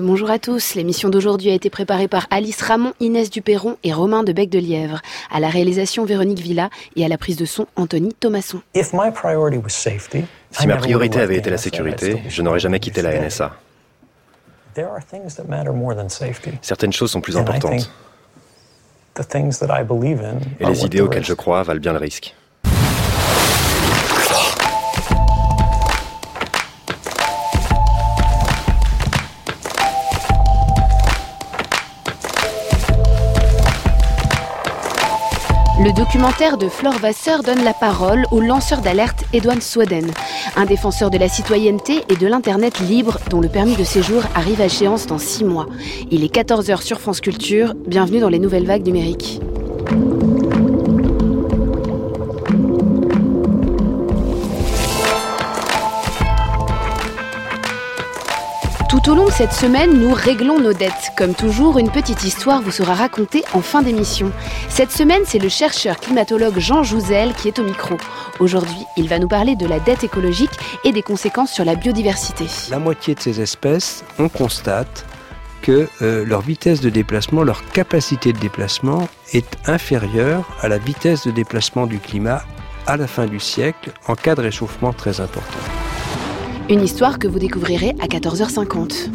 bonjour à tous. L'émission d'aujourd'hui a été préparée par Alice Ramon, Inès Duperron et Romain de Bec-de-Lièvre. À la réalisation, Véronique Villa et à la prise de son, Anthony Thomasson. Si ma priorité avait été la sécurité, je n'aurais jamais quitté la NSA. Certaines choses sont plus importantes. Et les idées auxquelles je crois valent bien le risque. Le documentaire de Flore Vasseur donne la parole au lanceur d'alerte Edward Snowden, un défenseur de la citoyenneté et de l'Internet libre dont le permis de séjour arrive à échéance dans 6 mois. Il est 14h sur France Culture, bienvenue dans les nouvelles vagues numériques. Tout au long de cette semaine, nous réglons nos dettes. Comme toujours, une petite histoire vous sera racontée en fin d'émission. Cette semaine, c'est le chercheur climatologue Jean Jouzel qui est au micro. Aujourd'hui, il va nous parler de la dette écologique et des conséquences sur la biodiversité. La moitié de ces espèces, on constate que leur vitesse de déplacement, leur capacité de déplacement est inférieure à la vitesse de déplacement du climat à la fin du siècle en cas de réchauffement très important. Une histoire que vous découvrirez à 14h50.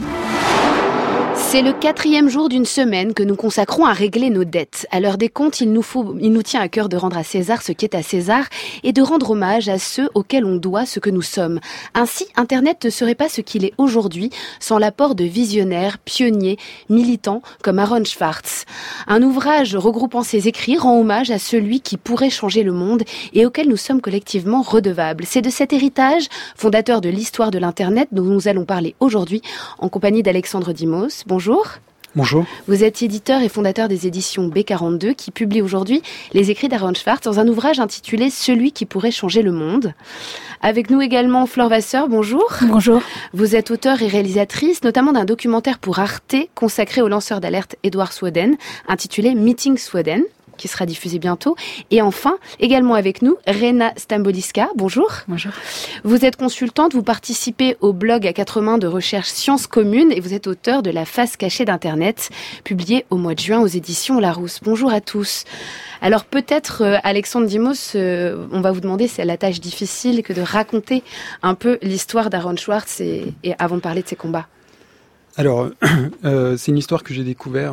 C'est le 4e jour d'une semaine que nous consacrons à régler nos dettes. À l'heure des comptes, il nous tient à cœur de rendre à César ce qui est à César et de rendre hommage à ceux auxquels on doit ce que nous sommes. Ainsi, Internet ne serait pas ce qu'il est aujourd'hui sans l'apport de visionnaires, pionniers, militants comme Aaron Swartz. Un ouvrage regroupant ses écrits rend hommage à celui qui pourrait changer le monde et auquel nous sommes collectivement redevables. C'est de cet héritage, fondateur de l'histoire de l'Internet, dont nous allons parler aujourd'hui en compagnie d'Alexandre Dimos. Bonjour. Bonjour. Vous êtes éditeur et fondateur des éditions B42 qui publient aujourd'hui les écrits d'Aaron Swartz dans un ouvrage intitulé « Celui qui pourrait changer le monde ». Avec nous également Flore Vasseur, bonjour. Bonjour. Vous êtes auteure et réalisatrice notamment d'un documentaire pour Arte consacré au lanceur d'alerte Edward Snowden intitulé « Meeting Snowden ». Qui sera diffusé bientôt. Et enfin, également avec nous, Rena Stamboliska. Bonjour. Bonjour. Vous êtes consultante, vous participez au blog à 4 mains de recherche Sciences communes et vous êtes auteur de La face cachée d'Internet, publié au mois de juin aux éditions Larousse. Bonjour à tous. Alors peut-être, Alexandre Dimos, on va vous demander, c'est la tâche difficile que de raconter un peu l'histoire d'Aaron Swartz et avant de parler de ses combats. Alors, c'est une histoire que j'ai découvert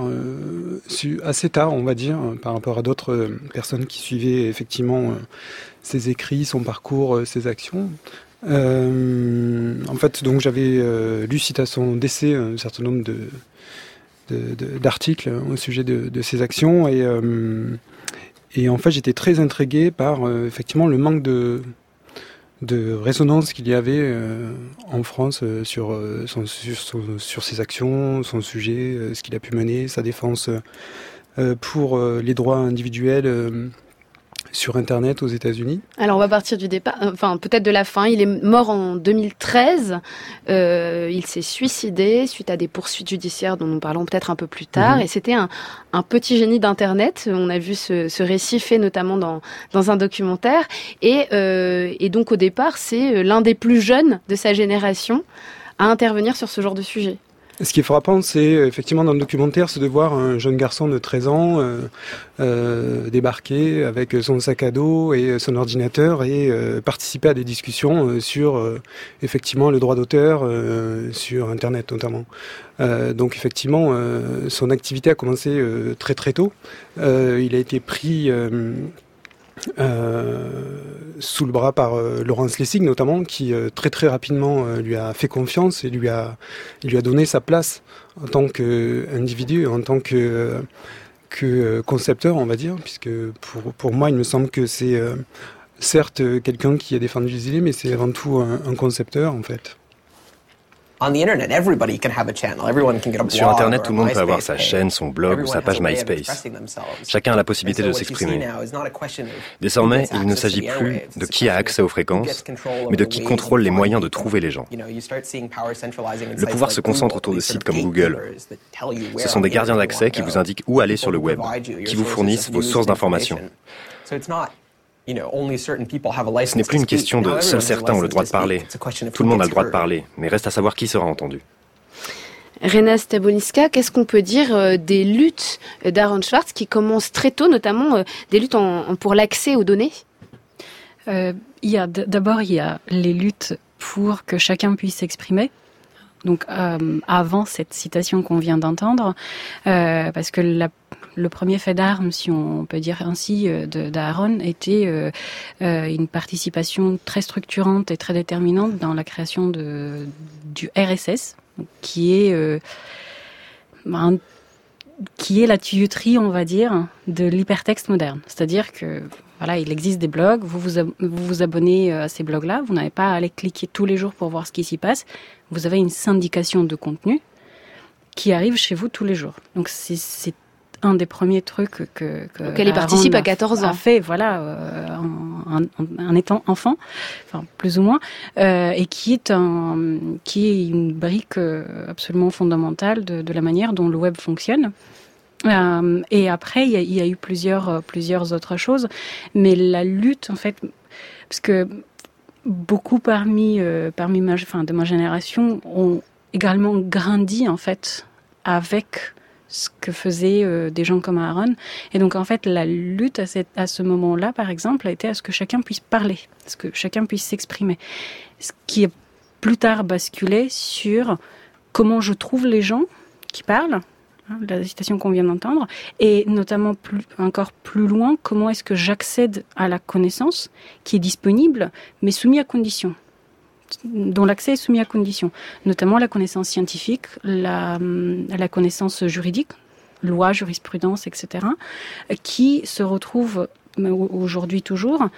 assez tard, on va dire, par rapport à d'autres personnes qui suivaient effectivement ses écrits, son parcours, ses actions. En fait, donc j'avais lu suite à son décès un certain nombre d'articles au sujet de ses actions et en fait j'étais très intrigué par effectivement le manque de résonance qu'il y avait en France sur ses actions, son sujet, ce qu'il a pu mener, sa défense pour les droits individuels sur Internet aux États-Unis. Alors on va partir du départ, peut-être de la fin. Il est mort en 2013. Il s'est suicidé suite à des poursuites judiciaires dont nous parlons peut-être un peu plus tard. Et c'était un petit génie d'Internet. On a vu ce récit fait notamment dans un documentaire. Et donc au départ, c'est l'un des plus jeunes de sa génération à intervenir sur ce genre de sujet. Ce qui est frappant, c'est effectivement dans le documentaire, c'est de voir un jeune garçon de 13 ans débarquer avec son sac à dos et son ordinateur et participer à des discussions sur effectivement le droit d'auteur sur Internet notamment. Donc effectivement, son activité a commencé très très tôt. Il a été pris sous le bras par Laurence Lessig notamment, qui très très rapidement lui a fait confiance et lui a donné sa place en tant qu'individu, en tant que concepteur, on va dire, puisque pour moi il me semble que c'est certes quelqu'un qui a défendu les idées, mais c'est avant tout un concepteur en fait. Sur Internet, tout le monde peut avoir sa chaîne, son blog ou sa page MySpace. Chacun a la possibilité de s'exprimer. Désormais, il ne s'agit plus de qui a accès aux fréquences, mais de qui contrôle les moyens de trouver les gens. Le pouvoir se concentre autour de sites comme Google. Ce sont des gardiens d'accès qui vous indiquent où aller sur le web, qui vous fournissent vos sources d'informations. Ce n'est plus une question de seuls certains ont le droit de parler. Tout le monde a le droit de parler, mais reste à savoir qui sera entendu. Rena Staboniska, qu'est-ce qu'on peut dire des luttes d'Aaron Swartz qui commencent très tôt, notamment des luttes pour l'accès aux données ? D'abord, il y a les luttes pour que chacun puisse s'exprimer. Donc, avant cette citation qu'on vient d'entendre, parce que le premier fait d'armes, si on peut dire ainsi, d'Aaron, était une participation très structurante et très déterminante dans la création du RSS, qui est la tuyauterie, on va dire, de l'hypertexte moderne. C'est-à-dire que voilà, il existe des blogs, vous vous abonnez à ces blogs-là, vous n'avez pas à aller cliquer tous les jours pour voir ce qui s'y passe. Vous avez une syndication de contenu qui arrive chez vous tous les jours. Donc c'est un des premiers trucs auquel il participe à 14 ans. A fait, voilà, en étant enfant, enfin plus ou moins, et qui est une brique absolument fondamentale de la manière dont le web fonctionne. Et après, il y a eu plusieurs autres choses, mais la lutte, en fait, parce que beaucoup parmi de ma génération ont également grandi, en fait, avec ce que faisaient des gens comme Aaron. Et donc, en fait, la lutte à ce moment-là, par exemple, a été à ce que chacun puisse parler, à ce que chacun puisse s'exprimer. Ce qui est plus tard basculé sur comment je trouve les gens qui parlent, la citation qu'on vient d'entendre, et notamment encore plus loin, comment est-ce que j'accède à la connaissance qui est disponible, mais soumis à conditions, dont l'accès est soumis à conditions, notamment la connaissance scientifique, la connaissance juridique, loi, jurisprudence, etc., qui se retrouvent aujourd'hui toujours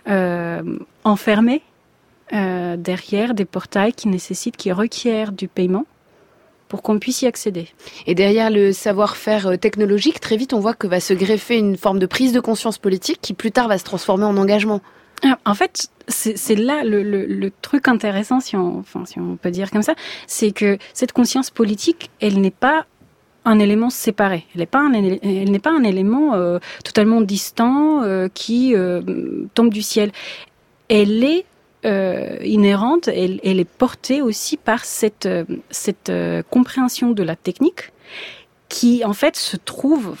enfermés derrière des portails qui requièrent du paiement pour qu'on puisse y accéder. Et derrière le savoir-faire technologique, très vite, on voit que va se greffer une forme de prise de conscience politique qui, plus tard, va se transformer en engagement. En fait, c'est là le truc intéressant, si on peut dire comme ça, c'est que cette conscience politique, elle n'est pas un élément séparé. Elle n'est pas un élément totalement distant qui tombe du ciel. Elle est inhérente, elle est portée aussi par cette compréhension de la technique qui en fait se trouve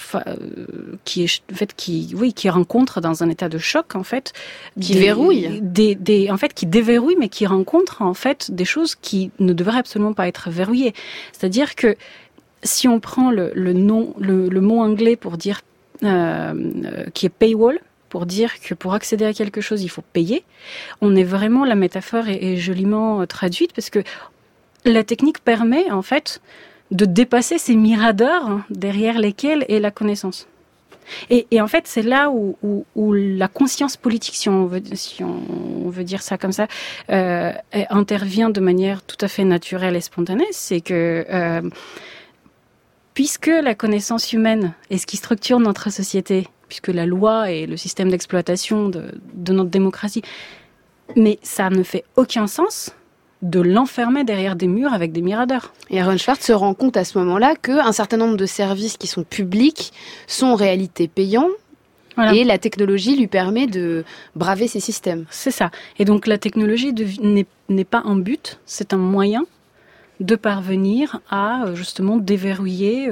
qui rencontre dans un état de choc en fait qui verrouille qui déverrouille, mais qui rencontre en fait des choses qui ne devraient absolument pas être verrouillées. C'est-à-dire que si on prend le mot anglais pour dire qui est paywall, pour dire que pour accéder à quelque chose, il faut payer. On est vraiment, la métaphore est joliment traduite parce que la technique permet, en fait, de dépasser ces miradors derrière lesquels est la connaissance. Et en fait, c'est là où la conscience politique, si on veut dire ça comme ça, intervient de manière tout à fait naturelle et spontanée. C'est que puisque la connaissance humaine est ce qui structure notre société, puisque la loi est le système d'exploitation de notre démocratie. Mais ça ne fait aucun sens de l'enfermer derrière des murs avec des miradors. Et Aaron Swartz se rend compte à ce moment-là qu'un certain nombre de services qui sont publics sont en réalité payants. Voilà. Et la technologie lui permet de braver ces systèmes. C'est ça. Et donc la technologie n'est pas un but, c'est un moyen de parvenir à justement déverrouiller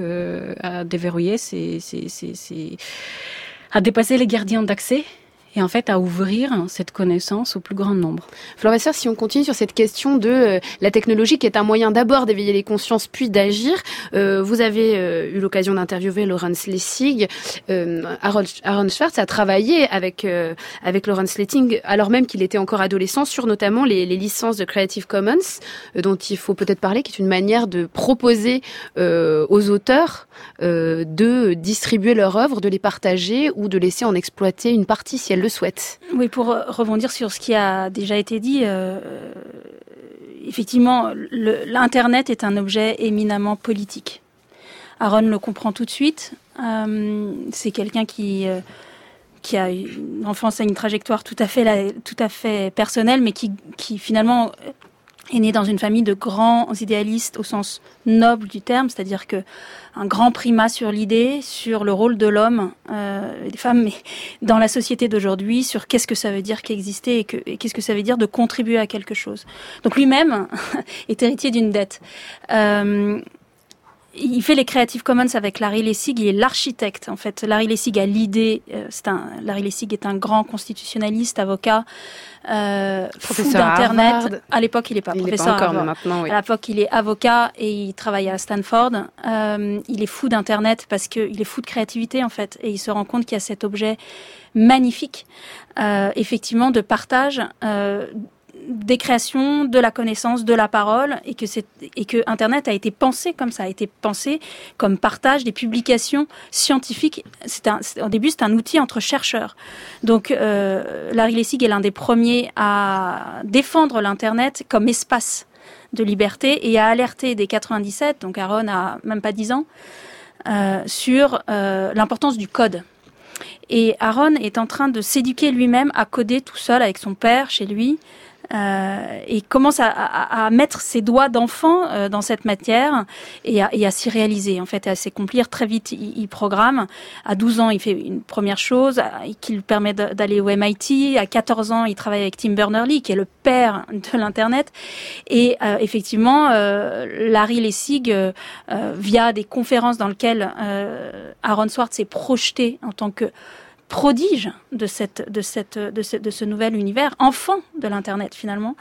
à dépasser les gardiens d'accès et en fait à ouvrir cette connaissance au plus grand nombre. Flore Vasseur, si on continue sur cette question de la technologie qui est un moyen d'abord d'éveiller les consciences puis d'agir, vous avez eu l'occasion d'interviewer Lawrence Lessig. Aaron Swartz a travaillé avec Lawrence Lessig alors même qu'il était encore adolescent sur notamment les licences de Creative Commons dont il faut peut-être parler, qui est une manière de proposer aux auteurs de distribuer leur œuvre, de les partager ou de laisser en exploiter une partie si elles le souhaitent. Oui, pour rebondir sur ce qui a déjà été dit, effectivement, l'Internet est un objet éminemment politique. Aaron le comprend tout de suite. C'est quelqu'un qui a une enfance à une trajectoire tout à fait personnelle, mais qui finalement est né dans une famille de grands idéalistes au sens noble du terme, c'est-à-dire que un grand primat sur l'idée, sur le rôle de l'homme et des femmes, mais dans la société d'aujourd'hui, sur qu'est-ce que ça veut dire qu'exister et qu'est-ce que ça veut dire de contribuer à quelque chose. Donc lui-même est héritier d'une dette. il fait les Creative Commons avec Larry Lessig, il est l'architecte. En fait, Larry Lessig a l'idée. Larry Lessig est un grand constitutionnaliste, avocat, fou d'Internet. À l'époque, il n'est pas professeur. Encore, mais maintenant, oui. À l'époque, il est avocat et il travaille à Stanford. Il est fou d'Internet parce qu'il est fou de créativité, en fait, et il se rend compte qu'il y a cet objet magnifique, effectivement, de partage. Des créations, de la connaissance, de la parole, et que Internet a été pensé comme ça, a été pensé comme partage des publications scientifiques. Au début, c'est un outil entre chercheurs. Donc, Larry Lessig est l'un des premiers à défendre l'Internet comme espace de liberté et à alerter dès 97, donc Aaron a même pas 10 ans, sur l'importance du code. Et Aaron est en train de s'éduquer lui-même à coder tout seul avec son père chez lui. Et commence à mettre ses doigts d'enfant dans cette matière et à s'y réaliser, en fait, à s'accomplir. Très vite, il programme. À 12 ans, il fait une première chose qui lui permet d'aller au MIT. À 14 ans, il travaille avec Tim Berners-Lee, qui est le père de l'Internet. Et effectivement, Larry Lessig, via des conférences dans lesquelles Aaron Swartz s'est projeté en tant que prodige de ce nouvel univers, enfant de l'Internet finalement,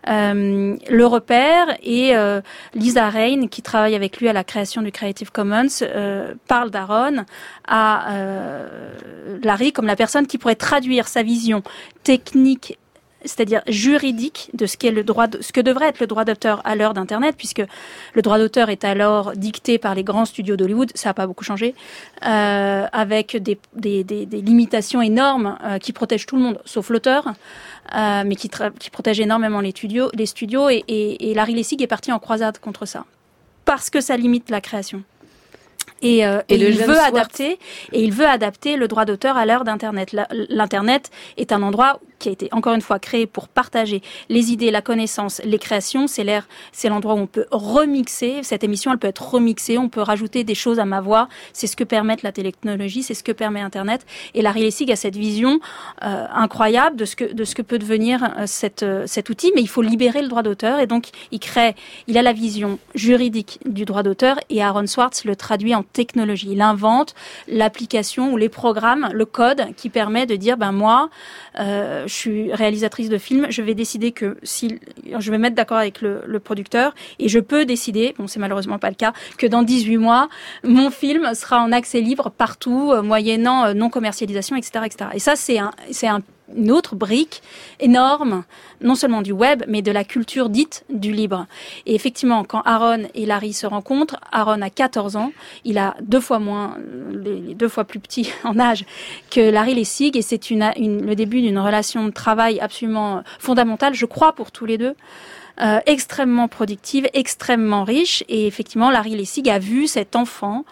le repère, et Lisa Rain, qui travaille avec lui à la création du Creative Commons, parle d'Aaron à Larry comme la personne qui pourrait traduire sa vision technique, c'est-à-dire juridique, de ce qu'est ce que devrait être le droit d'auteur à l'heure d'Internet, puisque le droit d'auteur est alors dicté par les grands studios d'Hollywood, ça n'a pas beaucoup changé, avec des limitations énormes qui protègent tout le monde, sauf l'auteur, mais qui protègent énormément les studios, et Larry Lessig est parti en croisade contre ça, parce que ça limite la création. Et il veut adapter le droit d'auteur à l'heure d'Internet. L'Internet est un endroit qui a été encore une fois créé pour partager les idées, la connaissance, les créations. C'est l'endroit où on peut remixer. Cette émission, elle peut être remixée. On peut rajouter des choses à ma voix. C'est ce que permet la technologie, c'est ce que permet Internet. Et Larry Lessig a cette vision incroyable de ce que peut devenir cet outil. Mais il faut libérer le droit d'auteur. Et donc, il a la vision juridique du droit d'auteur, et Aaron Swartz le traduit en technologie. Il invente l'application ou les programmes, le code qui permet de dire, moi, je suis réalisatrice de films, je vais décider que je vais mettre d'accord avec le producteur, et je peux décider, c'est malheureusement pas le cas, que dans 18 mois, mon film sera en accès libre partout, moyennant non commercialisation, etc., etc. Et ça, c'est une autre brique énorme, non seulement du web, mais de la culture dite du libre. Et effectivement, quand Aaron et Larry se rencontrent, Aaron a 14 ans, il a 2 fois plus petit en âge que Larry Lessig, et c'est le début d'une relation de travail absolument fondamentale, je crois, pour tous les deux. Extrêmement productive, extrêmement riche, et effectivement, Larry Lessig a vu cet enfant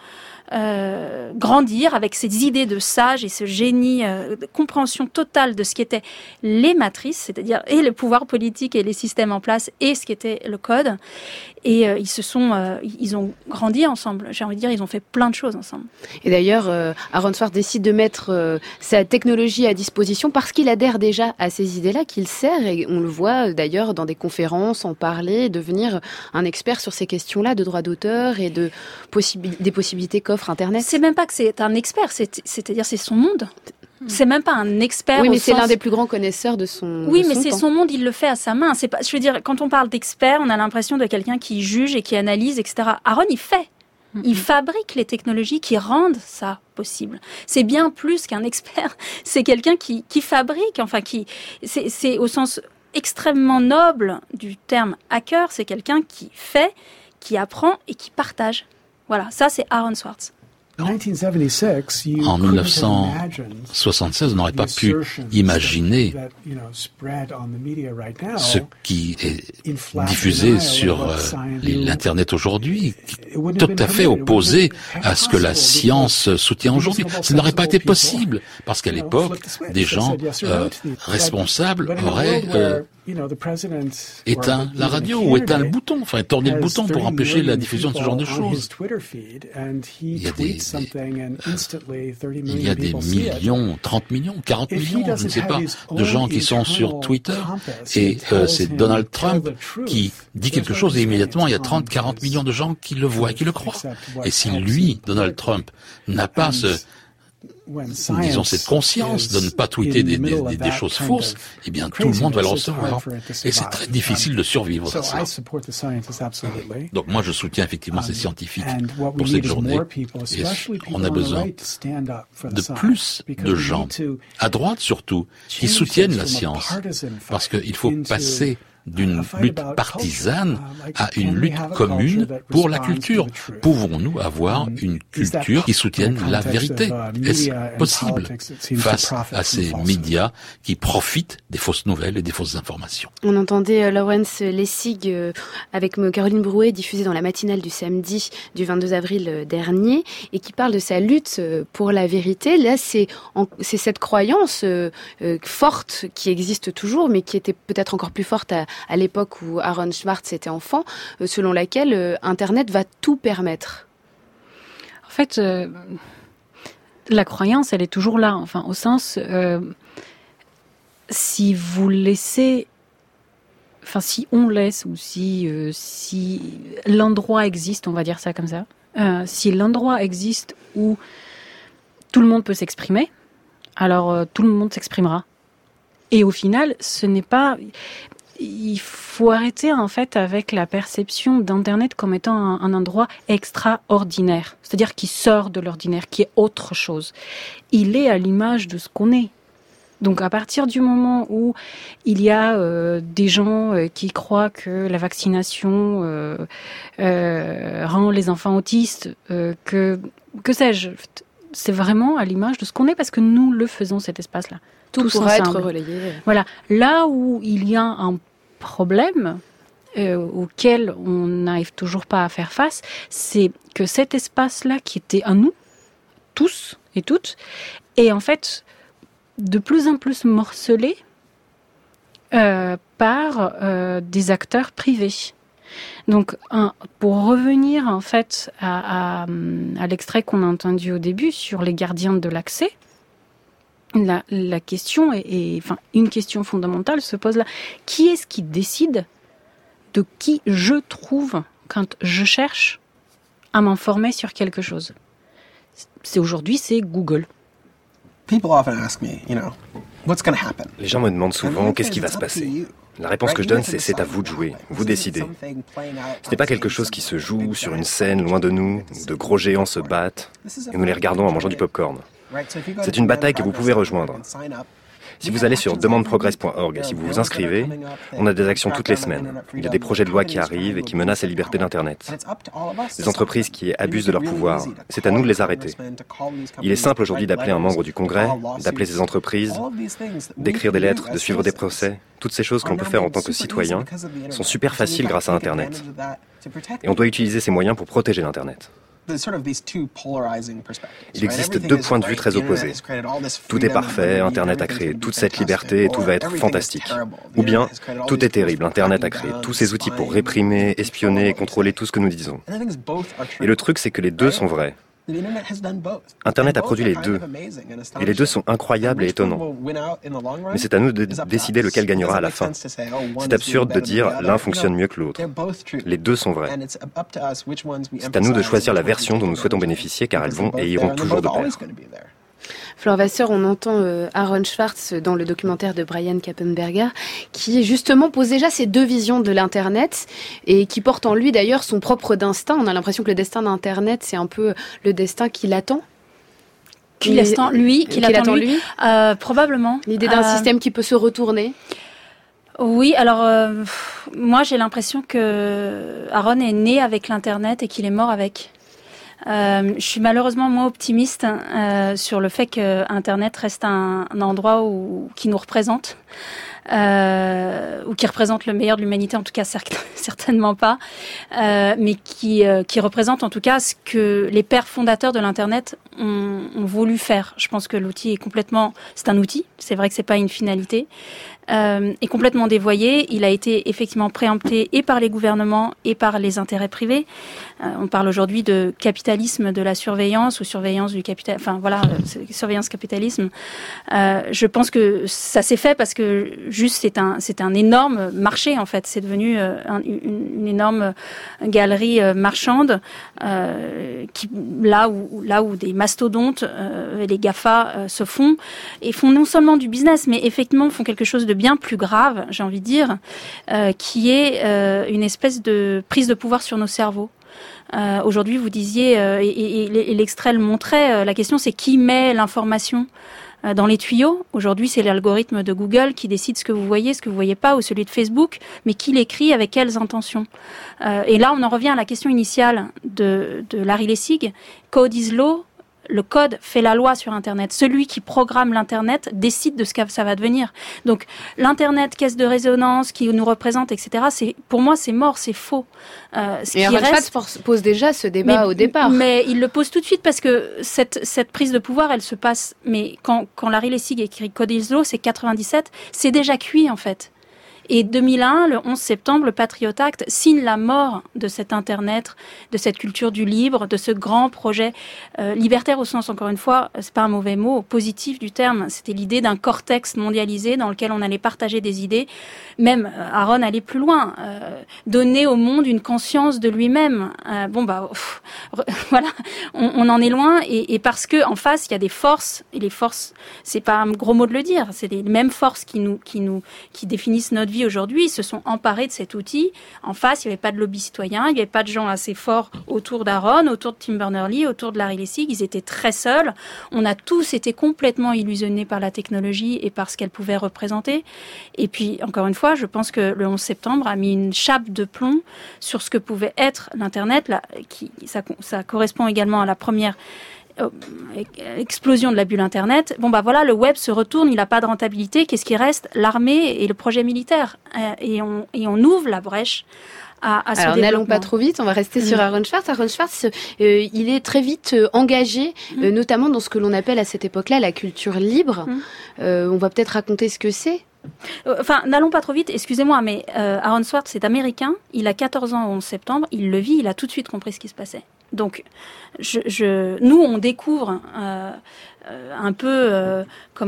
grandir avec ses idées de sage et ce génie, de compréhension totale de ce qu'étaient les matrices, c'est-à-dire et le pouvoir politique et les systèmes en place, et ce qu'était le code. Et ils ont grandi ensemble. J'ai envie de dire, ils ont fait plein de choses ensemble. Et d'ailleurs, Aaron Swartz décide de mettre sa technologie à disposition parce qu'il adhère déjà à ces idées-là, qu'il sert, et on le voit d'ailleurs dans des conférences en parler, devenir un expert sur ces questions-là de droit d'auteur et des possibilités qu'offre Internet. C'est même pas que c'est un expert, c'est-à-dire c'est son monde. C'est même pas un expert. Oui, mais c'est l'un des plus grands connaisseurs de son. Oui, mais c'est son monde, il le fait à sa main. C'est pas. Je veux dire, quand on parle d'expert, on a l'impression de quelqu'un qui juge et qui analyse, etc. Aaron, il fait. Il fabrique les technologies qui rendent ça possible. C'est bien plus qu'un expert. C'est quelqu'un qui fabrique. Enfin, c'est au sens extrêmement noble du terme hacker. C'est quelqu'un qui fait, qui apprend et qui partage. Voilà, ça c'est Aaron Swartz. En 1976, on n'aurait pas pu imaginer ce qui est diffusé sur l'Internet aujourd'hui, tout à fait opposé à ce que la science soutient aujourd'hui. Ça n'aurait pas été possible, parce qu'à l'époque, des gens responsables auraient éteint la radio ou éteint le bouton, enfin tourner le bouton pour empêcher la diffusion de ce genre de choses. Il y a des millions, 30 millions, 40 millions, je ne sais pas, de gens qui sont sur Twitter et c'est Donald Trump qui dit quelque chose et immédiatement il y a 30, 40 millions de gens qui le voient et qui le croient. Et si lui, Donald Trump, n'a pas disons cette conscience de ne pas tweeter des choses fausses, eh bien tout le monde va le recevoir. Et c'est très difficile de survivre à ça. Donc moi je soutiens effectivement ces scientifiques pour cette journée. Et on a besoin de plus de gens, à droite surtout, qui soutiennent la science. Parce qu'il faut passer d'une lutte partisane à une lutte commune pour la culture. Pouvons-nous avoir une culture qui soutienne la vérité? Est-ce possible face à ces médias qui profitent des fausses nouvelles et des fausses informations? On entendait Lawrence Lessig avec Caroline Brouet diffusée dans la matinale du samedi du 22 avril dernier et qui parle de sa lutte pour la vérité. Là, c'est cette croyance forte qui existe toujours, mais qui était peut-être encore plus forte à l'époque où Aaron Swartz était enfant, selon laquelle Internet va tout permettre. En fait, la croyance, elle est toujours là, enfin, au sens, si vous laissez, enfin, si on laisse, ou si l'endroit existe, on va dire ça comme ça, si l'endroit existe où tout le monde peut s'exprimer, alors tout le monde s'exprimera. Et au final, ce n'est pas... Il faut arrêter en fait avec la perception d'Internet comme étant un endroit extraordinaire, c'est-à-dire qui sort de l'ordinaire, qui est autre chose. Il est à l'image de ce qu'on est. Donc à partir du moment où il y a des gens qui croient que la vaccination rend les enfants autistes, que sais-je, c'est vraiment à l'image de ce qu'on est parce que nous le faisons cet espace-là. Tout pourra être relayé. Voilà. Là où il y a un problème auquel on n'arrive toujours pas à faire face, c'est que cet espace-là qui était à nous, tous et toutes, est en fait de plus en plus morcelé par des acteurs privés. Donc, pour revenir en fait à l'extrait qu'on a entendu au début sur les gardiens de l'accès, la question enfin, une question fondamentale se pose là. Qui est-ce qui décide de qui je trouve quand je cherche à m'informer sur quelque chose? Aujourd'hui, c'est Google. Les gens me demandent souvent qu'est-ce qui va se passer. La réponse que je donne, c'est à vous de jouer. Vous décidez. Ce n'est pas quelque chose qui se joue sur une scène loin de nous, où de gros géants se battent, et nous les regardons en mangeant du popcorn. C'est une bataille que vous pouvez rejoindre. Si vous allez sur demandeprogress.org et si vous vous inscrivez, on a des actions toutes les semaines. Il y a des projets de loi qui arrivent et qui menacent la liberté d'Internet. Des entreprises qui abusent de leur pouvoir. C'est à nous de les arrêter. Il est simple aujourd'hui d'appeler un membre du Congrès, d'appeler ces entreprises, d'écrire des lettres, de suivre des procès. Toutes ces choses que l'on peut faire en tant que citoyen sont super faciles grâce à Internet. Et on doit utiliser ces moyens pour protéger l'Internet. Il existe deux points de vue très opposés. Tout est parfait, Internet a créé toute cette liberté et tout va être fantastique. Ou bien, tout est terrible, Internet a créé tous ces outils pour réprimer, espionner et contrôler tout ce que nous disons. Et le truc, c'est que les deux sont vrais. Internet a produit les deux. Et les deux sont incroyables et étonnants. Mais c'est à nous de décider lequel gagnera à la fin. C'est absurde de dire l'un fonctionne mieux que l'autre. Les deux sont vrais. C'est à nous de choisir la version dont nous souhaitons bénéficier car elles vont et iront toujours de pair. Flore Vasseur, on entend Aaron Swartz dans le documentaire de Brian Kappenberger qui justement pose déjà ces deux visions de l'Internet et qui porte en lui d'ailleurs son propre destin. On a l'impression que le destin d'Internet, c'est un peu le destin qui l'attend. Qui l'attend lui. Probablement. L'idée d'un système qui peut se retourner. Oui, alors moi j'ai l'impression que Aaron est né avec l'Internet et qu'il est mort avec. Je suis malheureusement moins optimiste sur le fait que Internet reste un endroit qui nous représente. ou qui représente le meilleur de l'humanité, en tout cas certainement pas, mais qui représente en tout cas ce que les pères fondateurs de l'Internet ont voulu faire. Je pense que l'outil c'est un outil, c'est vrai que c'est pas une finalité, est complètement dévoyé. Il a été effectivement préempté et par les gouvernements et par les intérêts privés. On parle aujourd'hui de capitalisme de la surveillance ou surveillance du capital. Enfin voilà, surveillance capitalisme. Je pense que ça s'est fait parce que juste c'est un énorme marché en fait. C'est devenu une énorme galerie marchande qui là où des mastodontes, les GAFA se font et font non seulement du business, mais effectivement font quelque chose de bien plus grave, j'ai envie de dire, qui est une espèce de prise de pouvoir sur nos cerveaux. Aujourd'hui, vous disiez, et l'extrait le montrait, la question c'est qui met l'information dans les tuyaux. Aujourd'hui, c'est l'algorithme de Google qui décide ce que vous voyez pas, ou celui de Facebook, mais qui l'écrit, avec quelles intentions. Et là, on en revient à la question initiale de Larry Lessig. Code is law. Le code fait la loi sur Internet. Celui qui programme l'Internet décide de ce que ça va devenir. Donc, l'Internet, caisse de résonance, qui nous représente, etc., pour moi, c'est mort, c'est faux. Et Aaron Swartz pose déjà ce débat au départ. Mais il le pose tout de suite parce que cette prise de pouvoir, elle se passe. Mais quand Larry Lessig écrit Code is law, c'est 97, c'est déjà cuit, en fait. Et 2001, le 11 septembre, le Patriot Act signe la mort de cet Internet, de cette culture du libre, de ce grand projet libertaire au sens, encore une fois, c'est pas un mauvais mot, positif du terme. C'était l'idée d'un cortex mondialisé dans lequel on allait partager des idées. Même Aaron allait plus loin, donner au monde une conscience de lui-même. Voilà, on en est loin. Et parce que en face, il y a des forces, et les forces, c'est pas un gros mot de le dire, c'est les mêmes forces qui définissent notre vie aujourd'hui, se sont emparés de cet outil. En face, il n'y avait pas de lobby citoyen, il n'y avait pas de gens assez forts autour d'Aaron, autour de Tim Berners-Lee, autour de Larry Lessig. Ils étaient très seuls. On a tous été complètement illusionnés par la technologie et par ce qu'elle pouvait représenter. Et puis, encore une fois, je pense que le 11 septembre a mis une chape de plomb sur ce que pouvait être l'Internet. Ça correspond également à la première explosion de la bulle Internet. Voilà, le web se retourne, il n'a pas de rentabilité. Qu'est-ce qui reste? L'armée et le projet militaire. Et on ouvre la brèche à ce Alors, développement. n'allons pas trop vite, on va rester sur Aaron Swartz. Aaron Swartz, il est très vite engagé, notamment dans ce que l'on appelle à cette époque-là la culture libre. On va peut-être raconter ce que c'est. N'allons pas trop vite, excusez-moi, mais Aaron Swartz est américain, il a 14 ans au 11 septembre, il le vit, il a tout de suite compris ce qui se passait. Donc, nous, on découvre un peu,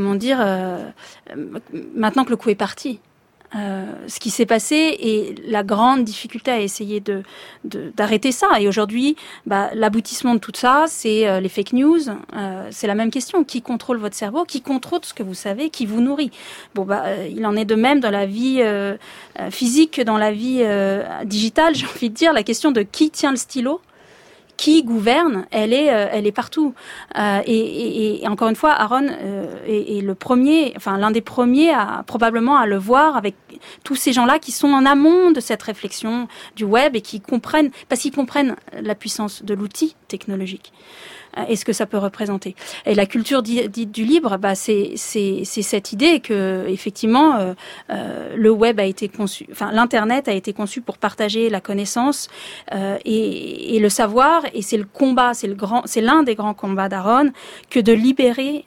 maintenant que le coup est parti. Ce qui s'est passé et la grande difficulté à essayer d'arrêter ça. Et aujourd'hui, l'aboutissement de tout ça, c'est les fake news. C'est la même question. Qui contrôle votre cerveau? Qui contrôle ce que vous savez? Qui vous nourrit? Il en est de même dans la vie physique que dans la vie digitale. J'ai envie de dire, la question de qui tient le stylo, qui gouverne, elle est partout. Et encore une fois, Aaron est le premier, l'un des premiers probablement à le voir avec tous ces gens-là qui sont en amont de cette réflexion du web et qui comprennent, parce qu'ils comprennent la puissance de l'outil technologique. Et ce que ça peut représenter. Et la culture dite du libre, c'est cette idée que effectivement le web a été conçu, l'internet a été conçu pour partager la connaissance et le savoir. Et c'est le combat, c'est l'un des grands combats d'Aaron que de libérer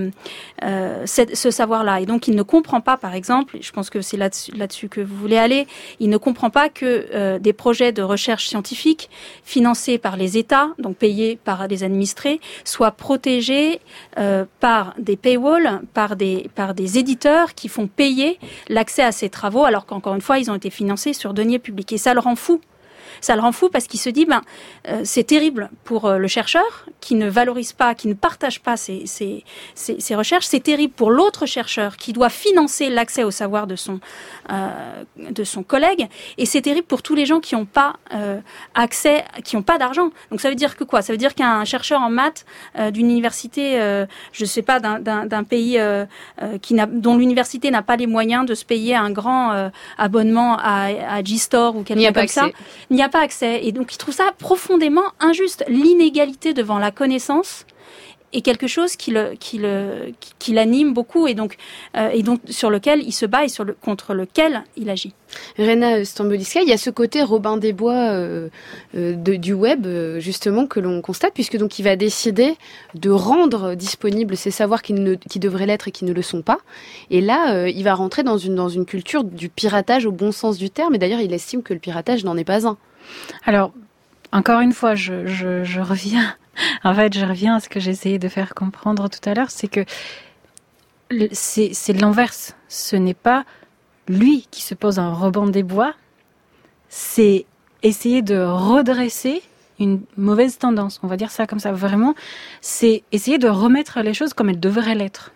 ce savoir-là. Et donc il ne comprend pas, par exemple, je pense que c'est là-dessus que vous voulez aller, il ne comprend pas que des projets de recherche scientifique financés par les États, donc payés par des administrés, soient protégés par des paywalls, par des éditeurs qui font payer l'accès à ces travaux, alors qu'encore une fois, ils ont été financés sur deniers publics. Et ça le rend fou. Ça le rend fou parce qu'il se dit, c'est terrible pour le chercheur qui ne valorise pas, qui ne partage pas ses recherches. C'est terrible pour l'autre chercheur qui doit financer l'accès au savoir de son collègue. Et c'est terrible pour tous les gens qui n'ont pas accès, qui n'ont pas d'argent. Donc ça veut dire que quoi? Ça veut dire qu'un chercheur en maths d'une université, je sais pas, d'un pays dont l'université n'a pas les moyens de se payer un grand abonnement à G-Store ou quelque chose comme ça. Il n'y a pas accès. Et donc, il trouve ça profondément injuste. L'inégalité devant la connaissance est quelque chose qui l'anime beaucoup et donc sur lequel il se bat et contre lequel il agit. Rena Stamboliska, il y a ce côté Robin des Bois du web justement que l'on constate, puisque donc il va décider de rendre disponibles ces savoirs qui devraient l'être et qui ne le sont pas. Et là, il va rentrer dans une culture du piratage au bon sens du terme. Et d'ailleurs, il estime que le piratage n'en est pas un. Alors, encore une fois, je reviens. En fait, je reviens à ce que j'essayais de faire comprendre tout à l'heure, c'est que c'est l'inverse. Ce n'est pas lui qui se pose un Robin des Bois, c'est essayer de redresser une mauvaise tendance. On va dire ça comme ça. Vraiment, c'est essayer de remettre les choses comme elles devraient l'être.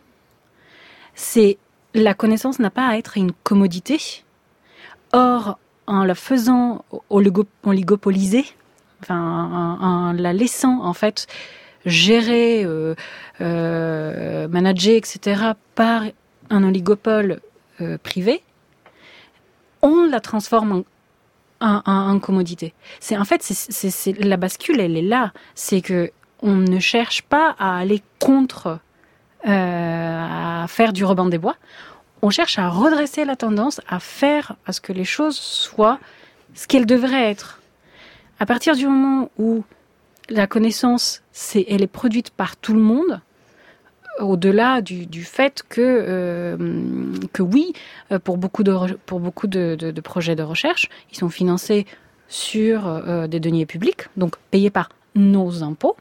La connaissance n'a pas à être une commodité. Or, en la faisant oligopoliser, en la laissant en fait gérer, manager, etc. par un oligopole privé, on la transforme en commodité. La bascule, elle est là. C'est que on ne cherche pas à aller contre, à faire du Robin des Bois. On cherche à redresser la tendance, à ce que les choses soient ce qu'elles devraient être. À partir du moment où la connaissance, elle est produite par tout le monde, au-delà du fait que oui, pour beaucoup de projets de recherche, ils sont financés sur des deniers publics, donc payés par nos impôts,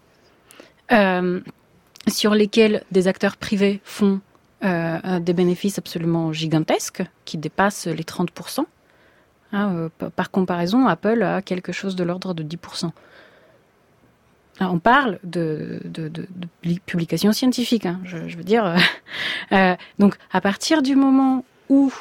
sur lesquels des acteurs privés font des bénéfices absolument gigantesques, qui dépassent les 30%. Par comparaison, Apple a quelque chose de l'ordre de 10%. Alors, on parle de publications scientifiques, je veux dire. Donc, à partir du moment où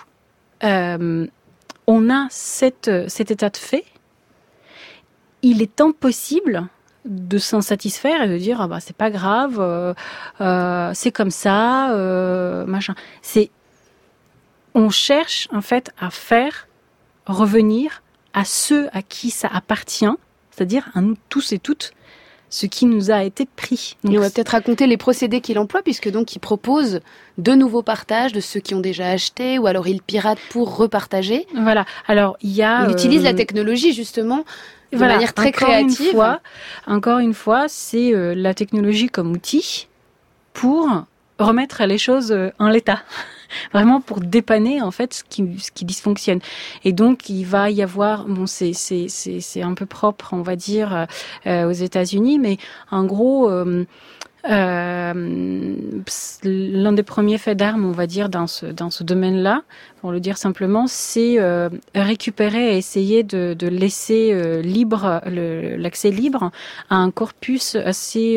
on a cet état de fait, il est impossible de s'en satisfaire et de dire c'est pas grave, c'est comme ça, machin. On cherche en fait à faire revenir à ceux à qui ça appartient, c'est-à-dire à nous tous et toutes, ce qui nous a été pris. Donc, on va peut-être raconter les procédés qu'il emploie, puisque donc il propose de nouveaux partages de ceux qui ont déjà acheté, ou alors il pirate pour repartager. Voilà. Alors il utilise la technologie justement de manière très créative. Encore une fois, c'est la technologie comme outil pour remettre les choses en l'état. Vraiment pour dépanner en fait ce qui dysfonctionne. Et donc il va y avoir, c'est un peu propre, on va dire, aux États-Unis, mais en gros l'un des premiers faits d'armes, on va dire, dans ce domaine-là, pour le dire simplement, c'est récupérer et essayer de laisser l'accès libre à un corpus assez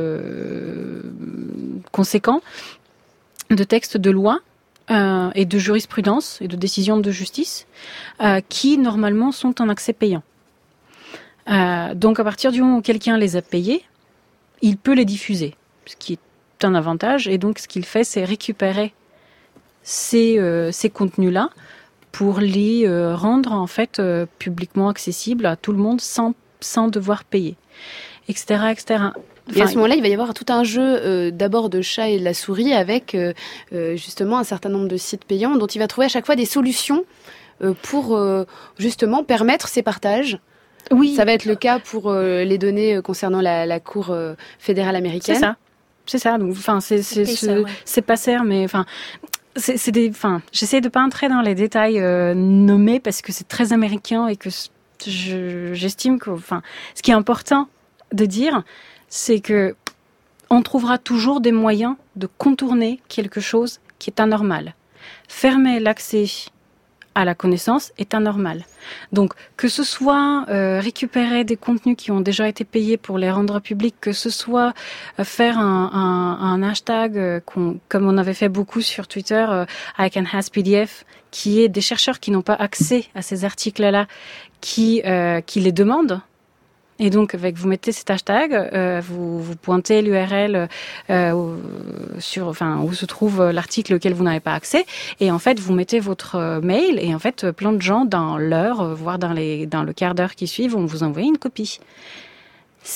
conséquent de textes de loi et de jurisprudence et de décisions de justice qui normalement sont en accès payant. Donc à partir du moment où quelqu'un les a payés, il peut les diffuser, ce qui est un avantage. Et donc ce qu'il fait, c'est récupérer ces contenus-là pour les rendre en fait publiquement accessibles à tout le monde sans devoir payer, etc., etc. Et à ce moment-là, il va y avoir tout un jeu d'abord de chat et de la souris avec justement un certain nombre de sites payants dont il va trouver à chaque fois des solutions pour justement permettre ces partages. Oui. Ça va être le cas pour les données concernant la Cour fédérale américaine. C'est ça. Donc, c'est pas cer, mais j'essaie de pas entrer dans les détails nommés parce que c'est très américain et que j'estime que, ce qui est important de dire, c'est que on trouvera toujours des moyens de contourner quelque chose qui est anormal. Fermer l'accès à la connaissance est anormal. Donc, que ce soit récupérer des contenus qui ont déjà été payés pour les rendre publics, que ce soit faire un hashtag comme on avait fait beaucoup sur Twitter, I can has PDF, qui est des chercheurs qui n'ont pas accès à ces articles-là, qui les demandent. Et donc, vous mettez cet hashtag, vous pointez l'URL où se trouve l'article auquel vous n'avez pas accès, et en fait, vous mettez votre mail, et en fait, plein de gens dans l'heure, voire dans le quart d'heure qui suivent, vont vous envoyer une copie. C'est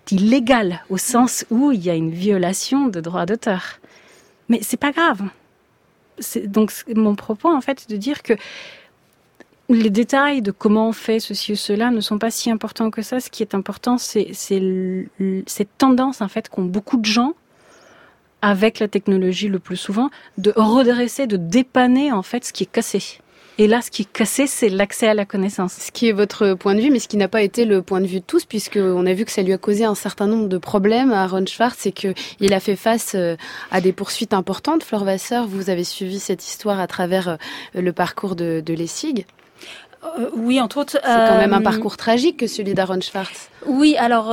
est illégal au sens où il y a une violation de droit d'auteur. Mais c'est pas grave. Donc mon propos en fait, c'est de dire que les détails de comment on fait ceci ou cela ne sont pas si importants que ça. Ce qui est important, c'est cette tendance en fait qu'ont beaucoup de gens avec la technologie le plus souvent, de redresser, de dépanner en fait ce qui est cassé. Et là, ce qui est cassé, c'est l'accès à la connaissance. Ce qui est votre point de vue, mais ce qui n'a pas été le point de vue de tous, puisqu'on a vu que ça lui a causé un certain nombre de problèmes à Aaron Swartz, c'est qu'il a fait face à des poursuites importantes. Flore Vasseur, vous avez suivi cette histoire à travers le parcours de Lessig. Oui, entre autres. C'est quand même un parcours tragique que celui d'Aaron Swartz. Oui, alors...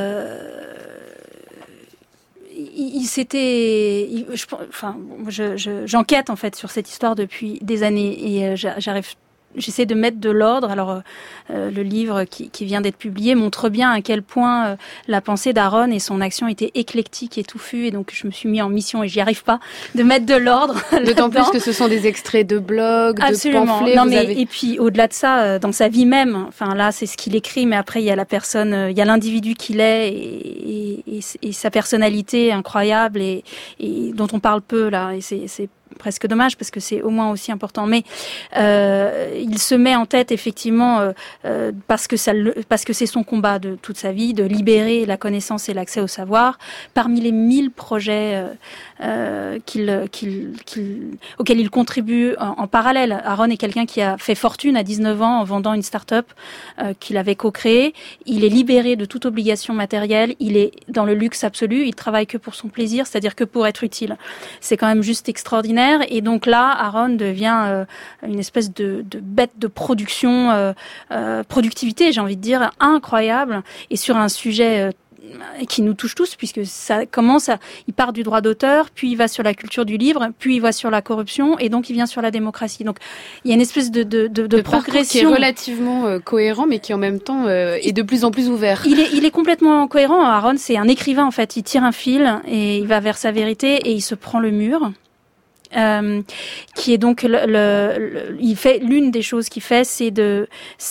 j'enquête en fait sur cette histoire depuis des années et j'essaie de mettre de l'ordre. Alors, le livre qui vient d'être publié montre bien à quel point la pensée d'Aaron et son action étaient éclectiques et touffus. Et donc, je me suis mis en mission et j'y arrive pas de mettre de l'ordre. D'autant plus que ce sont des extraits de blogs, absolument, de pamphlets. Et puis, au-delà de ça, dans sa vie même, enfin là, c'est ce qu'il écrit, mais après, il y a la personne, il y a l'individu qu'il est et sa personnalité incroyable et dont on parle peu là. Et c'est presque dommage parce que c'est au moins aussi important. Mais il se met en tête effectivement parce que c'est son combat de toute sa vie de libérer la connaissance et l'accès au savoir. Parmi les 1000 projets auxquels il contribue en parallèle, Aaron est quelqu'un qui a fait fortune à 19 ans en vendant une start-up qu'il avait co-créée. Il est libéré de toute obligation matérielle. Il est dans le luxe absolu. Il travaille que pour son plaisir, c'est-à-dire que pour être utile. C'est quand même juste extraordinaire. Et donc là, Aaron devient une espèce de bête de production, productivité, j'ai envie de dire, incroyable. Et sur un sujet qui nous touche tous, puisque ça commence il part du droit d'auteur, puis il va sur la culture du livre, puis il va sur la corruption, et donc il vient sur la démocratie. Donc il y a une espèce de progression qui est relativement cohérent, mais qui en même temps est de plus en plus ouvert. Il est complètement cohérent. Aaron, c'est un écrivain en fait. Il tire un fil et il va vers sa vérité et il se prend le mur. Qui est donc il fait l'une des choses qu'il fait, c'est de